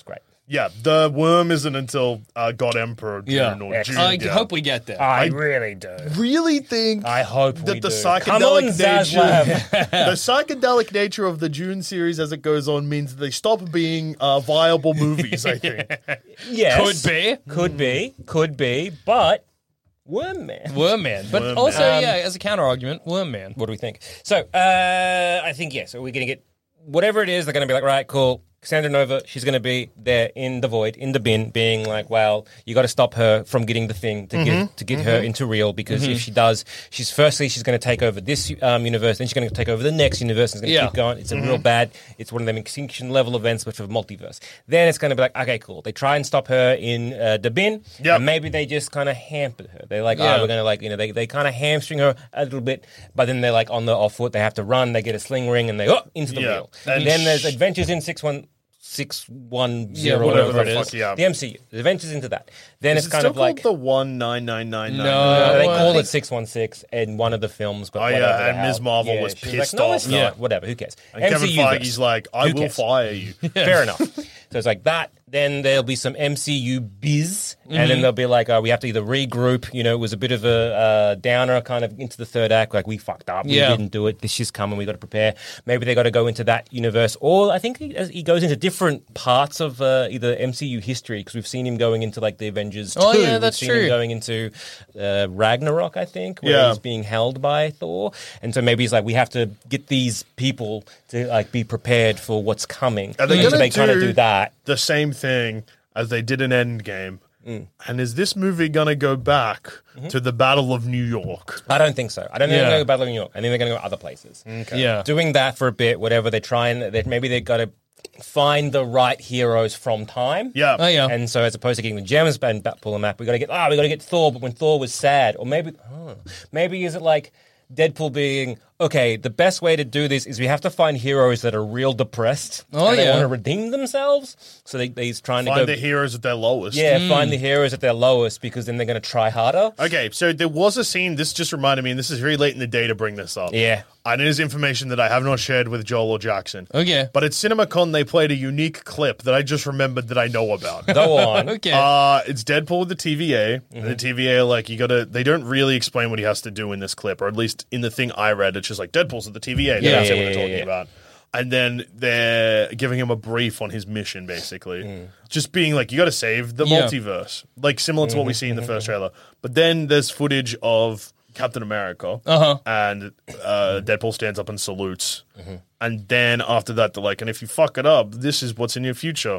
Yeah, the worm isn't until uh, God Emperor June Yeah. or June. I yeah. hope we get there. I really do. really think I hope that we the do. psychedelic Come on, nature, Zaslav. the psychedelic nature of the June series as it goes on means they stop being uh, viable movies. I think. Yes. Could be. Could be. Could be. But Worm Man. Worm Man. But Worm also, Man. yeah, as a counter argument, Worm Man. What do we think? So, uh, I think, yes. So we're going to get whatever it is. They're going to be like, right, cool. Cassandra Nova, she's going to be there in the void, in the bin, being like, well, you got to stop her from getting the thing to Mm-hmm. get to get her into real, because if she does, she's firstly, she's going to take over this um, universe, then she's going to take over the next universe, and it's going to Yeah. keep going. It's a Mm-hmm. real bad, it's one of them extinction level events, but for the multiverse. Then it's going to be like, okay, cool. They try and stop her in uh, the bin, Yep. and maybe they just kind of hamper her. They're like, Yeah. oh, we're going to like, you know, they, they kind of hamstring her a little bit, but then they're like on the off foot, they have to run, they get a sling ring, and they, oh, into the Yeah. real. And And then sh- there's Adventures in six one. Six one Yeah, zero, whatever whatever, it it is. is. Yeah. The M C U. The Adventures into that. Then Is it's it kind still of like called the one nine nine nine nine? No, uh, they well, I call it think- six one six in one of the films, but Oh, yeah, whatever the and hell. Miz Marvel Yeah, was she's pissed like, no, off. it's not. Yeah. Whatever, who cares? And Kevin M C U Feige's verse. like, I Who will cares? fire you. Fair enough. So it's like that. Then there'll be some M C U biz, and Mm-hmm. then they'll be like, uh, we have to either regroup. You know, it was a bit of a uh, downer kind of into the third act. Like, we fucked up. Yeah. We didn't do it. This is coming. We got to prepare. Maybe they got to go into that universe. Or I think he, he goes into different parts of uh, either M C U history, because we've seen him going into like the Avengers Oh, two. yeah, that's we've seen true. him going into uh, Ragnarok, I think, where Yeah. he's being held by Thor. And so maybe he's like, we have to get these people to like be prepared for what's coming. Are they And so gonna they kind of do do that. the same thing as they did in Endgame? Mm. And is this movie going to go back Mm-hmm. to the Battle of New York? I don't think so. I don't think Yeah. they're going to go Battle of New York. I think they're going to go other places. Yeah. Doing that for a bit, whatever they're trying, they maybe they've got to find the right heroes from time. Yeah. Oh, yeah. And so, as opposed to getting the gems and bat- pull them up, we got to get ah, we got to get Thor. But when Thor was sad, or maybe, oh, maybe is it like Deadpool being okay? The best way to do this is we have to find heroes that are real depressed. Oh, and they yeah. want to redeem themselves. So they, he's trying to Find go. the heroes at their lowest. yeah, find the heroes at their lowest, because then they're going to try harder. Okay, so there was a scene, this just reminded me, and this is very late in the day to bring this up. Yeah. And it is information that I have not shared with Joel or Jackson. Okay. But at CinemaCon, they played a unique clip that I just remembered that I know about. Go on. Okay. Uh, it's Deadpool with the T V A. Mm-hmm. And the T V A, like, you gotta, they don't really explain what he has to do in this clip, or at least in the thing I read, it's just like, Deadpool's at the T V A. They Yeah, don't say yeah, what they're yeah, talking yeah. about. And then they're giving him a brief on his mission, basically. Just being like, you gotta save the Yeah. multiverse. Like, similar to what we see in the Mm-hmm. first trailer. But then there's footage of Captain America. Uh-huh. And uh, Deadpool stands up and salutes. Mm-hmm. And then after that, they're like, and if you fuck it up, this is what's in your future,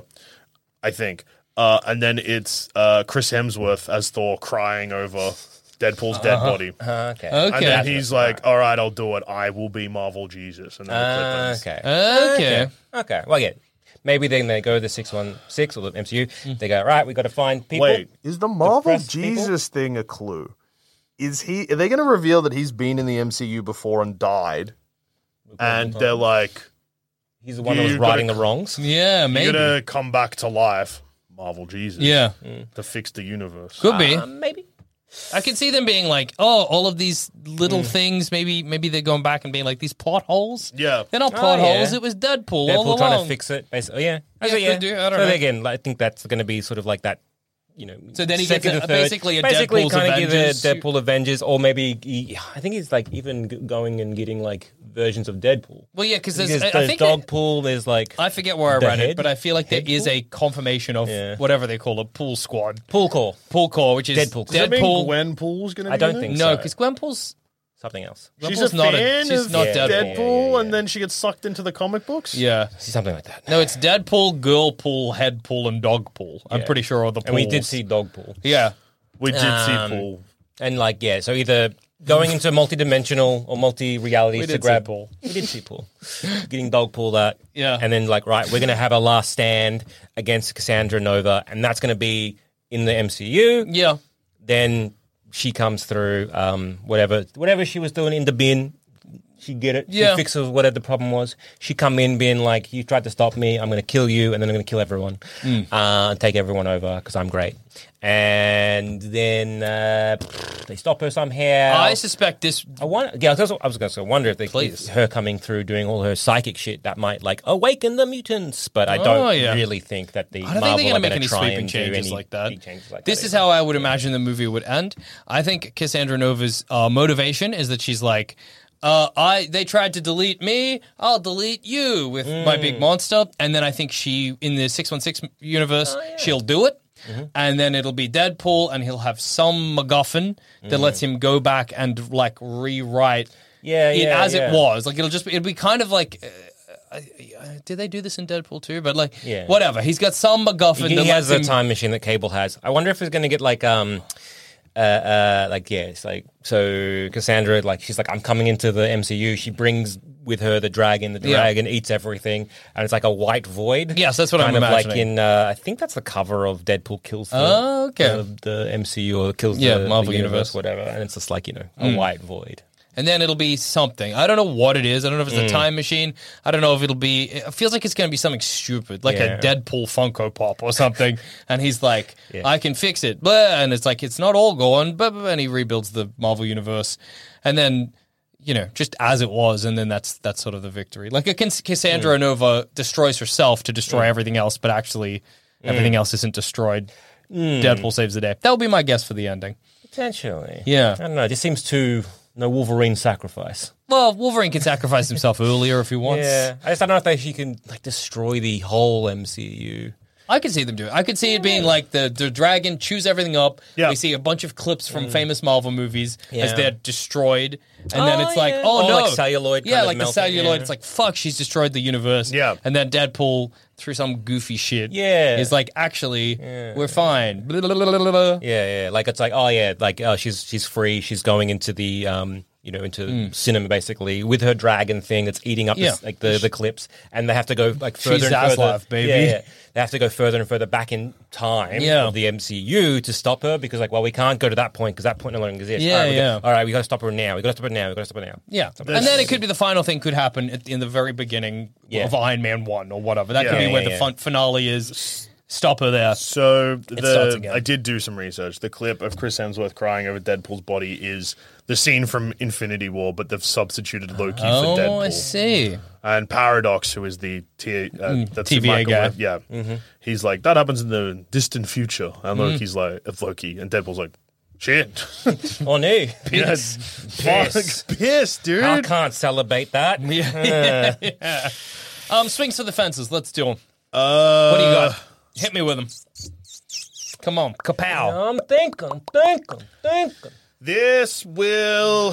I think. Uh, and then it's uh, Chris Hemsworth as Thor crying over Deadpool's dead body. Uh, okay. Okay. And then he's like, all right, I'll do it. I will be Marvel Jesus. And then the clip Uh, ends. okay. Okay. Okay. Well, yeah. Maybe then they go to the six one six or the M C U. They go, right, we got to find people. Wait, Is the Marvel Depressed people? Jesus thing a clue? Is he? Are they going to reveal that he's been in the M C U before and died? and they're like, He's the one that was You righting the gotta- wrongs. Yeah, you're maybe. going to come back to life, Marvel Jesus. Yeah. To fix the universe. Could be. Um, maybe. I could see them being like, oh, all of these little things. Maybe, maybe they're going back and being like these plot holes. Yeah. They're not Oh, plot yeah. holes. It was Deadpool, all Deadpool trying along. to fix it. Basically. Yeah. Yeah, So, could do. I don't so know. again, I think that's going to be sort of like that. You know, So then he second gets to a- third. basically a basically Deadpool's kind of give Avengers. a Deadpool Avengers, or maybe he, I think he's like even g- going and getting like versions of Deadpool. Well, yeah, because There's, there's, I, I there's think Dogpool. There's like I forget where I The read head? it, but I feel like there Head is pool? a confirmation of Yeah. whatever they call it, Pool Squad, Pool Core, Pool Core, which is Deadpool. Does that mean Deadpool. Gwenpool's going to be I don't in it? think No, so. because Gwenpool's something else. She's Gwenpool's a not fan a, she's of not Yeah, Deadpool. yeah, Deadpool, yeah, and yeah. then she gets sucked into the comic books? Yeah. See, something like that. No, it's Deadpool, Girlpool, Headpool, and Dogpool. I'm Yeah. pretty sure all the pools. And we did see Dogpool. Yeah. We did Um, see Pool. And like, yeah, so either going into multi-dimensional or multi-realities We to did see grab Paul. We did see Paul. Getting Dogpool that. Yeah. And then like, right, we're going to have a last stand against Cassandra Nova, and that's going to be in the M C U. Yeah. Then she comes through, um, whatever whatever she was doing in the bin, She get it. Yeah. She fixes whatever the problem was. She come in being like, you tried to stop me. I'm going to kill you, and then I'm going to kill everyone Mm. uh, and take everyone over because I'm great. And then uh, they stop her somehow. I suspect this. I wonder. Yeah, I was, I was going to say, wonder if they, Please. if her coming through doing all her psychic shit that might like awaken the mutants. But I Oh, don't yeah. really think that the I don't Marvel think they're are going to make gonna any try sweeping and do changes any like that. big changes like This that is either. how I would imagine the movie would end. I think Cassandra Nova's uh, motivation is that she's like, uh, I they tried to delete me, I'll delete you with my Mm. big monster. And then I think she, in the six one six universe, Oh, she'll do it. Mm-hmm. And then it'll be Deadpool, and he'll have some MacGuffin that Mm. lets him go back and like rewrite Yeah, it yeah, as yeah. it was. Like it'll just be, it'll be kind of like. Uh, uh, did they do this in Deadpool too? But like, Yeah. whatever. He's got some MacGuffin He that has lets the him. time machine that Cable has. I wonder if it's going to get like um, uh, uh, like yeah, it's like so Cassandra, like she's like I'm coming into the M C U. She brings with her the dragon. The Yeah. dragon eats everything, and it's like a white void. Yes, that's what I'm kind of like imagining. in. Uh, I think that's the cover of Deadpool kills the, Oh, okay. the, the M C U or kills Yeah, the Marvel the Universe. whatever, and it's just like you know a white void. And then it'll be something. I don't know what it is. I don't know if it's a time machine. I don't know if it'll be. It feels like it's going to be something stupid, like Yeah. a Deadpool Funko Pop or something. And he's like, Yeah. I can fix it. Blah, and it's like, it's not all gone. Blah, blah, blah, and he rebuilds the Marvel Universe. And then, you know, just as it was. And then that's that's sort of the victory. Like a Cass- Cassandra Nova destroys herself to destroy everything else, but actually everything else isn't destroyed. Deadpool saves the day. That would be my guess for the ending. Potentially, Yeah. I don't know. It just seems too no Wolverine sacrifice. Well, Wolverine can sacrifice himself earlier if he wants. Yeah, I just don't know if they she can like destroy the whole M C U. I could see them do it. I could see it being like the, the dragon chews everything up. Yeah. We see a bunch of clips from famous Marvel movies as Yeah. they're destroyed. And then Oh, it's like, yeah. oh, Oh, no. like celluloid Yeah, kind of like the melting, celluloid. yeah. It's like, fuck, she's destroyed the universe. Yeah. And then Deadpool, through some goofy shit, Yeah. is like, actually, we're fine. Blah, blah, blah, blah, blah, blah. Yeah, yeah. Like it's like, oh yeah, like oh, she's she's free. She's going into the um, you know, into cinema basically with her dragon thing that's eating up Mm. Yeah. this, like the the clips, and they have to go like further She's and further. Zaslav, baby. Yeah, yeah. They have to go further and further back in time Yeah. of the M C U to stop her because like, well, we can't go to that point because that point no longer exists. Yeah, all right, we yeah. Got, all right, we got to stop her now. We got to stop her now. We got to stop her now. Yeah. Stop her And now. then it could be the final thing could happen at, in the very beginning Yeah. of Iron Man one or whatever. That could Yeah. be Yeah, where yeah, the yeah. fun- finale is. Stop her there. So starts the again. I did do some research. The clip of Chris Hemsworth crying over Deadpool's body is the scene from Infinity War, but they've substituted Loki for Oh, Deadpool. I see. And Paradox, who is the T- uh, that's T V A Michael guy. Ray- yeah, Mm-hmm. he's like that happens in the distant future, and Loki's like of Loki, and Deadpool's like, shit, Oh no, yes, Piss. fuck, piss, dude. I can't celebrate that. Yeah. yeah. Um, swings for the fences. Let's do them. Uh, What do you got? Hit me with them. Come on, kapow! I'm thinking, thinking, thinking. This will.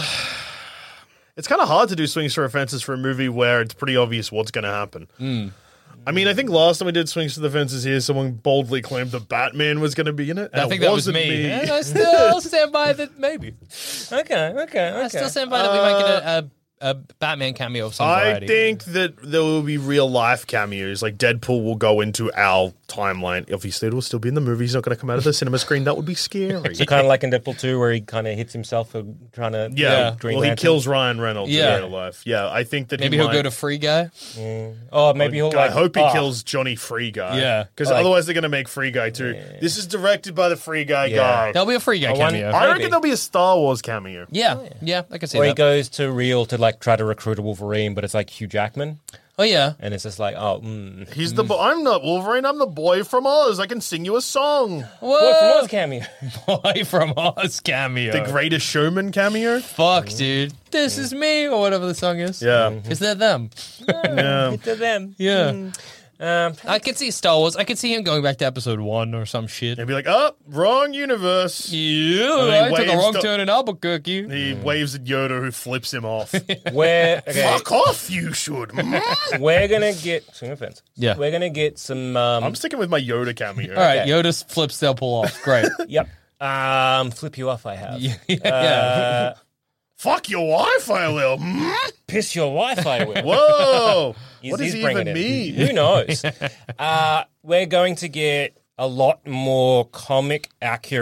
It's kind of hard to do swings for fences for a movie where it's pretty obvious what's going to happen. Hmm. I mean, I think last time we did swings for the fences here, someone boldly claimed that Batman was going to be in it. and I it think that was wasn't me. And I still stand by that. Maybe Okay, okay, okay. I still stand by that. We might get a, a, a Batman cameo of some I variety. think that there will be real life cameos. Like Deadpool will go into our timeline. Obviously, it will still be in the movie. He's not going to come out of the cinema screen. That would be scary. So kind of like in Deadpool two, where he kind of hits himself for trying to Yeah. Green Well, he Lantern. kills Ryan Reynolds Yeah. in real life. Yeah, I think that maybe he he'll might, go to Free Guy. Oh, maybe he'll. I Like, hope he oh, kills Johnny Free Guy. Yeah. Because Like- otherwise they're going to make Free Guy too. This is directed by the Free Guy Yeah. guy. There'll be a Free Guy I want- cameo. I reckon maybe. there'll be a Star Wars cameo. yeah, yeah, I can see Or he that. goes to real to like try to recruit a Wolverine, but it's like Hugh Jackman, Oh yeah, and it's just like, oh, mm. He's the. Bo- I'm not Wolverine. I'm the boy from Oz. I can sing you a song. What from Oz cameo? Boy from Oz cameo. The Greatest Showman cameo. Fuck, dude. This is me, or whatever the song is. Yeah. Is that them? Yeah. To them. Yeah. Um, I could see Star Wars. I could see him going back to episode one or some shit. They'd be like, oh, wrong universe. Yeah, And he I took a waves wrong to- turn in Albuquerque. He waves at Yoda, who flips him off. we're okay, Fuck off, you should. we're gonna get swing of fence. Yeah. we're gonna get some. Um, I'm sticking with my Yoda cameo. All right, Okay. Yoda flips Deadpool off. Great. Yep. Um, flip you off. I have. yeah. Uh, Fuck your Wi-Fi, Lil. piss your Wi-Fi with. Whoa. He's- what does he's he bringing even it. mean? Who knows? uh, we're going to get a lot more comic accurate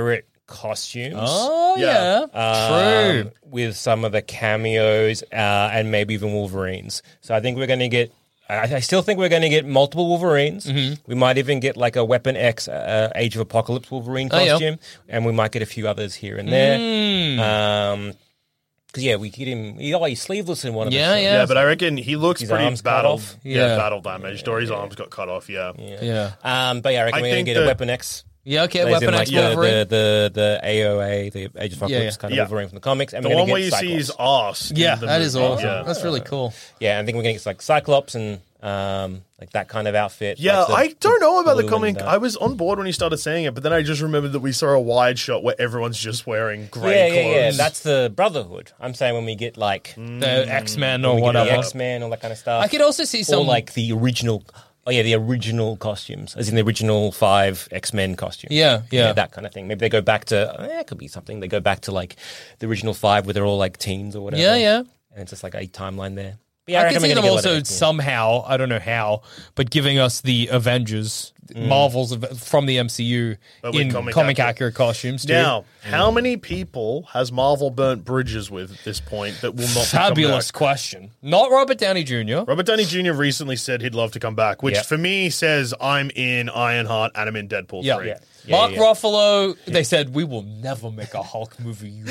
costumes. Oh, yeah. um, True. With some of the cameos uh, and maybe even Wolverines. So I think we're going to get. I, I still think we're going to get multiple Wolverines. Mm-hmm. We might even get like a Weapon X uh, Age of Apocalypse Wolverine Oh, yeah. costume, and we might get a few others here and there. Mm. Um, because yeah, we get him. He, oh, he's sleeveless in one of Yeah, the shows. yeah. Yeah, but I reckon he looks His pretty arms cut battle. off. Yeah, Yeah. battle damaged, or his arms got cut off. Yeah. Yeah. Um, but yeah, I reckon I we're going think to get that- a Weapon X. Yeah, okay, As in, Weapon like X the, Wolverine. the, the, the A O A, the Age of Apocalypse Yeah, yeah. kind of Yeah. Wolverine from the comics. And The we're one gonna where get you see his Cyclops. ass. in Yeah, the that is movie. awesome. Yeah. That's really cool. Yeah, I think we're going to get like Cyclops and um, like that kind of outfit. Yeah, like the- I don't know about the blue comic. and, uh, I was on board when he started saying it, but then I just remembered that we saw a wide shot where everyone's just wearing grey yeah, clothes. yeah, yeah. That's the Brotherhood. I'm saying when we get like The X-Men or when we get the whatever. X-Men, all that kind of stuff. I could also see some or like the original. Oh yeah, the original costumes, as in the original five X-Men costumes. Yeah, yeah. that kind of thing. Maybe they go back to. Eh, it could be something. They go back to like the original five, where they're all like teens or whatever. Yeah, yeah. And it's just like a timeline there. But yeah, I reckon can we're see gonna them get also Leatherhead, yeah. somehow, I don't know how, but giving us the Avengers, Marvels of, from the M C U But with in comic comic, accurate. accurate costumes too. Now, how many people has Marvel burnt bridges with at this point that will not Fabulous come back? question. Not Robert Downey Junior Robert Downey Junior recently said he'd love to come back, which Yeah. for me says I'm in Ironheart and I'm in Deadpool Yeah. three. yeah. Yeah, Mark yeah. Ruffalo, they said, we will never make a Hulk movie, you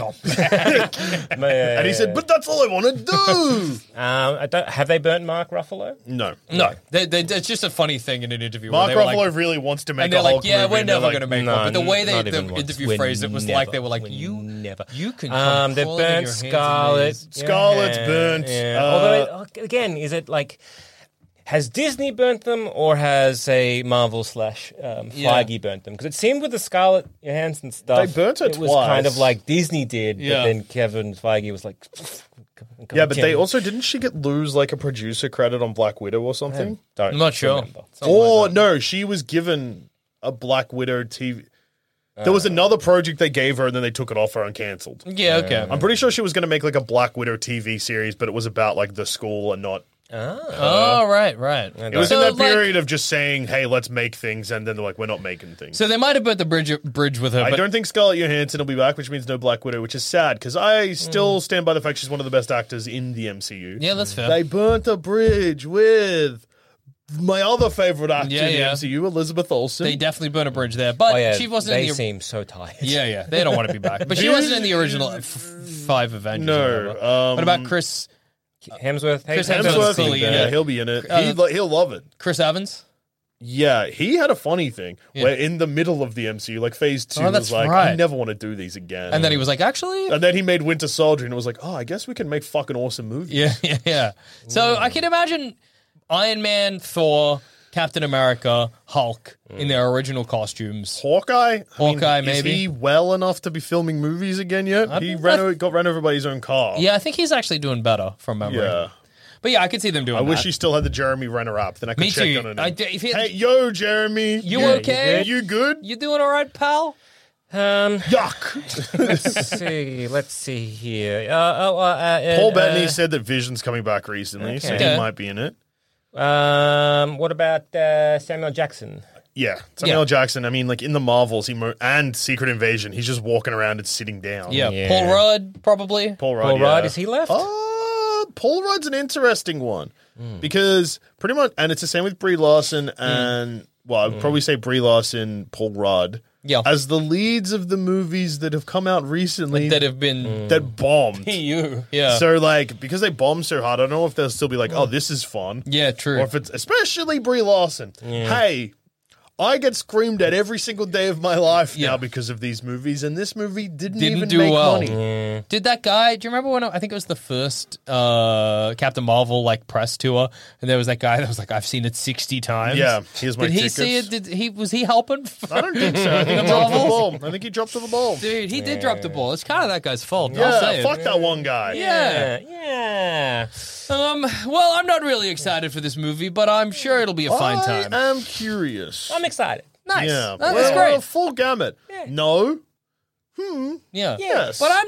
scumbag. And he said, but that's all I want to do. Um, I don't, have they burnt Mark Ruffalo? no. no, they, they, it's just a funny thing in an interview. Mark where they were Ruffalo like, really wants to make and a they're Hulk like, yeah, movie. we're and they're never like, going to make no, one. But the way they, not the even once. interview We're phrased it was never, like, they were like, we're you never. you can Um, come they've crawling in burnt your hands and Scarlet. knees. Scarlet's burnt, Yeah. uh, Although, it- again, is it like has Disney burnt them or has say Marvel slash um, Yeah. Feige burnt them? Because it seemed with the Scarlett Johansson stuff, They burnt her it was kind of twice. like Disney did, Yeah. but then Kevin Feige was like, Yeah, but they also didn't she get lose like a producer credit on Black Widow or something? Don't I'm not sure. remember. Something Or like that. no, she was given a Black Widow T V. There was another project they gave her and then they took it off her and cancelled. Yeah, okay. I'm pretty sure she was going to make like a Black Widow T V series, but it was about like the school and not. Oh, right, right. It was So, in that like- period of just saying, "Hey, let's make things," and then they're like, "We're not making things." So they might have burnt the bridge bridge with her. I but don't think Scarlett Johansson will be back, which means no Black Widow, which is sad because I still stand by the fact she's one of the best actors in the M C U. Yeah, that's fair. They burnt a bridge with my other favorite actor Yeah, in the yeah. M C U, Elizabeth Olsen. They definitely burnt a bridge there, but Oh yeah, she wasn't they in the. seem so tired. Yeah, yeah, they don't want to be back. But she wasn't in the original f- five Avengers. No, or whatever. um, what about Chris Hemsworth, Chris Hemsworth's Hemsworth's been clearly in burnt. yeah, it. he'll be in it. Uh, He'd li- he'll love it. Chris Evans? Yeah, he had a funny thing where in the middle of the M C U, like Phase Two, Oh, that's was like, I right. never want to do these again. And then he was like, actually, and then he made Winter Soldier, and it was like, oh, I guess we can make fucking awesome movies. yeah, yeah, yeah. So I can imagine Iron Man, Thor, Captain America, Hulk in their original costumes. Hawkeye, I Hawkeye, mean, is maybe. he well enough to be filming movies again yet? I he think ran that- o- got ran over by his own car. Yeah, I think he's actually doing better from memory. yeah. But yeah, I could see them doing I wish that. he still had the Jeremy Renner app. Then I could Me check too. on it. I d- if he- hey, yo, Jeremy, You Yeah, okay? You good? You doing all right, pal? Um, Yuck. let's see. Let's see here. Uh, oh, uh, uh, Paul uh, Bettany said that Vision's coming back recently, so Okay. he might be in it. Um, what about uh, Samuel Jackson? Yeah, Samuel Yeah. Jackson. I mean, like in the Marvels, he mo- and Secret Invasion, he's just walking around and sitting down. Yeah, Yeah. Paul Rudd probably. Paul Rudd. Paul yeah. Rudd, is he left? Uh, Paul Rudd's an interesting one because pretty much, and it's the same with Brie Larson and well, I would probably say Brie Larson, Paul Rudd. Yeah. as the leads of the movies that have come out recently That have been that bombed. you. Yeah. So like because they bombed so hard, I don't know if they'll still be like, oh, this is fun. yeah, true. Or if it's especially Brie Larson. Hey, I get screamed at every single day of my life Yeah. now because of these movies, and this movie didn't, Didn't even do make well. money. Did that guy? Do you remember when I think it was the first uh, Captain Marvel like press tour, and there was that guy that was like, "I've seen it sixty times." Yeah, here's my Did he tickets. see it? Did he? Was he helping? I don't think so. I think he dropped the ball. I think he dropped to the ball. Dude, he did drop the ball. It's kind of that guy's fault. I'll Yeah, say it. fuck that one guy. Yeah. yeah. Um. Well, I'm not really excited for this movie, but I'm sure it'll be a fine I time. am curious. I'm excited. Nice. Yeah, That's well, great. Full gamut. No. Yeah. Yes. But I'm not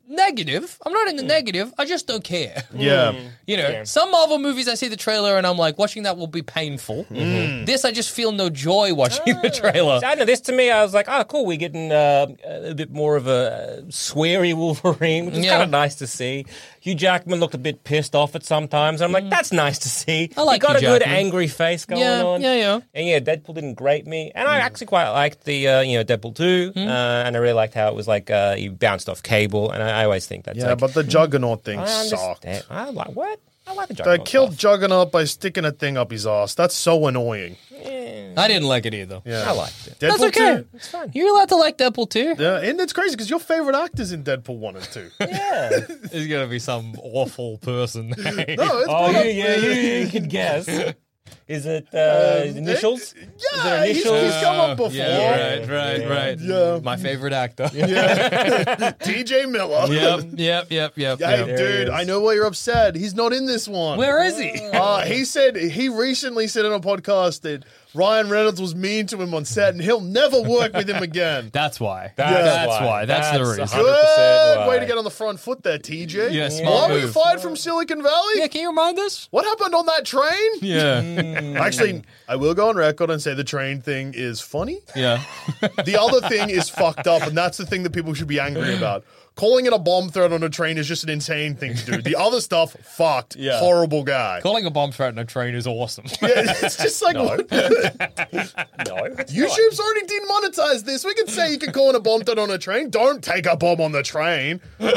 negative. I'm not in the negative. I just don't care. Yeah. You know, some Marvel movies I see the trailer and I'm like, watching that will be painful. Mm-hmm. This, I just feel no joy watching the trailer. I don't know. This to me, I was like, oh, cool. We're getting uh, a bit more of a sweary Wolverine, which is Yeah. kind of nice to see. Hugh Jackman looked a bit pissed off at sometimes. I'm like, that's nice to see. Mm. I like he got Hugh a good Jackman. angry face going Yeah, on. yeah, yeah. And yeah, Deadpool didn't grate me, and I actually quite liked the uh, you know Deadpool two, Mm. uh, and I really liked how it was like uh, he bounced off Cable, and I, I always think that's Yeah, like, but the Juggernaut thing I sucked. understand. I like what I like the They Juggernaut killed stuff. Juggernaut by sticking a thing up his ass. That's so annoying. I didn't like it either. Yeah. I liked it. That's Deadpool okay. two. It's fun. You're allowed to like Deadpool too. Yeah, and it's crazy because your favorite actor's in Deadpool one and two. Yeah. It's gonna be some awful person. No, it's Oh, brought yeah, up- yeah, you, you could guess. Is it uh, initials? Yeah, Is it he's, initials? he's come up before. Yeah, right, right, right. Yeah. My favorite actor. T J Miller. Yep, yep, yep, yep. Hey, yep. There he dude, is. I know why you're upset. He's not in this one. Where is he? Uh, he said he recently said on a podcast that Ryan Reynolds was mean to him on set and he'll never work with him again. That's why. That's That's why. why. That's, the That's reason. one hundred percent Good way why. to get on the front foot there, T J. Yeah, Why smart were you move. fired from Silicon Valley? Yeah, can you remind us? What happened on that train? Yeah, Actually, I will go on record and say the train thing is funny. yeah. The other thing is fucked up, and that's the thing that people should be angry about. Calling it a bomb threat on a train is just an insane thing to do. The other stuff, fucked. Yeah. Horrible guy. Calling a bomb threat on a train is awesome. Yeah, it's just like, what? No, it's YouTube's already demonetized this. We can say you can call in a bomb threat on a train. Don't take a bomb on the train. And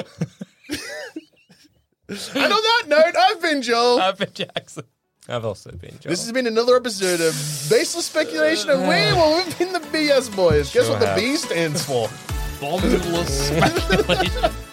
on that note, I've been Joel. Evan Jackson. I've also been. Joel. This has been another episode of Baseless Speculation, and we, well, we've been the B S boys. Guess Sure what the have. B stands for? Bombs speculation.